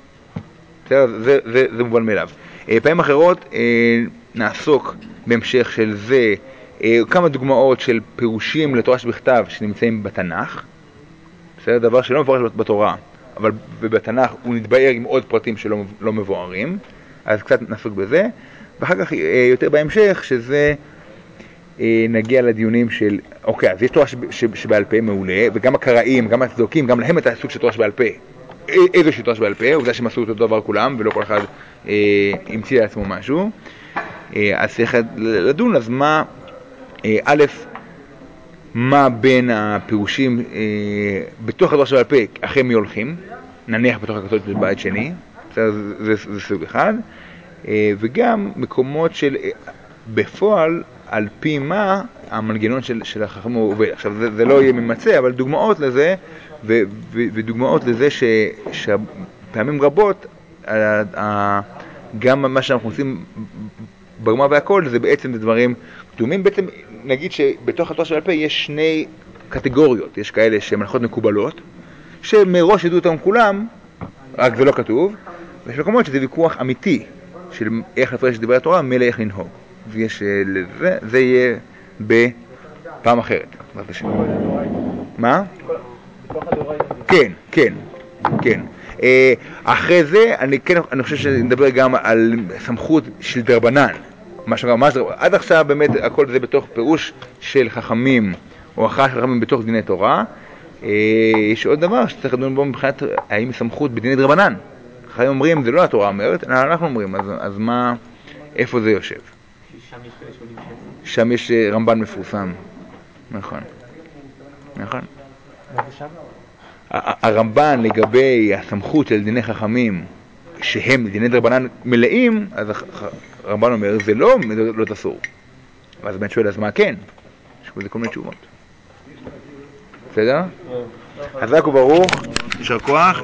זה מובן מאליו. פעמים אחרות נעסוק בהמשך של זה, כמה דוגמאות של פירושים לתורה שבכתב שנמצאים בתנ"ך. זה דבר שלא מפורש בתורה, אבל בתנ"ך הוא נתבהר עם עוד פרטים שלא מבוארים, אז קצת נעסוק בזה. ואחר כך יותר בהמשך, שזה נגיע לדיונים של, אוקיי, אז יש תורה שבעל פה מעולה, וגם הקראים, גם הצדוקים, גם להם את הסוג של תורה שבעל פה. איזושהי תורה שבעל פה, עובדה שהם עשו אותו דבר כולם, ולא כל אחד המציא לעצמו משהו. אז צריך לדון, אז מה, א', מה בין הפירושים בתוך התורה שבעל פה, אחרי מי הולכים, נניח בתוך הכתוב של בית שני, זה סוג אחד, וגם מקומות של, בפועל, על פי מה המנגנון של החכמים הוא עובד. עכשיו, זה לא יהיה ממצא, אבל דוגמאות לזה, ודוגמאות לזה שפעמים רבות, גם מה שאנחנו עושים ברמה והכל, זה בעצם דברים קדומים. בעצם נגיד שבתוך התורה של פה יש שני קטגוריות. יש כאלה שהן הלכות מקובלות, שמראש ידעו אותם כולם, רק זה לא כתוב, ויש מקומות שזה ויכוח אמיתי, של איך לפרש את דברי התורה, מילא איך לנהוג. ויש לזה, זה יהיה בפעם אחרת. מה? כן, כן, כן. אחרי זה, אני חושב שנדבר גם על סמכות של דרבנן. עד עכשיו באמת הכל זה בתוך פירוש של חכמים, או הכרעה של חכמים בתוך דיני תורה. יש עוד דבר שצריך לדון בו מבחינת האם סמכות בדיני דרבנן. חכמים אומרים, זה לא התורה אומרת, אנחנו אומרים, אז מה, איפה זה יושב? שם יש רמב"ן מפורסם. נכון. נכון. הרמב"ן לגבי הסמכות של דיני חכמים שהם דיני דרבנן מלאים, אז הרמב"ן אומר זה לא תסור. ואז בן שואל, אז מה כן? יש פה כל מיני תשובות. בסדר? חזק וברוך, יישר כוח.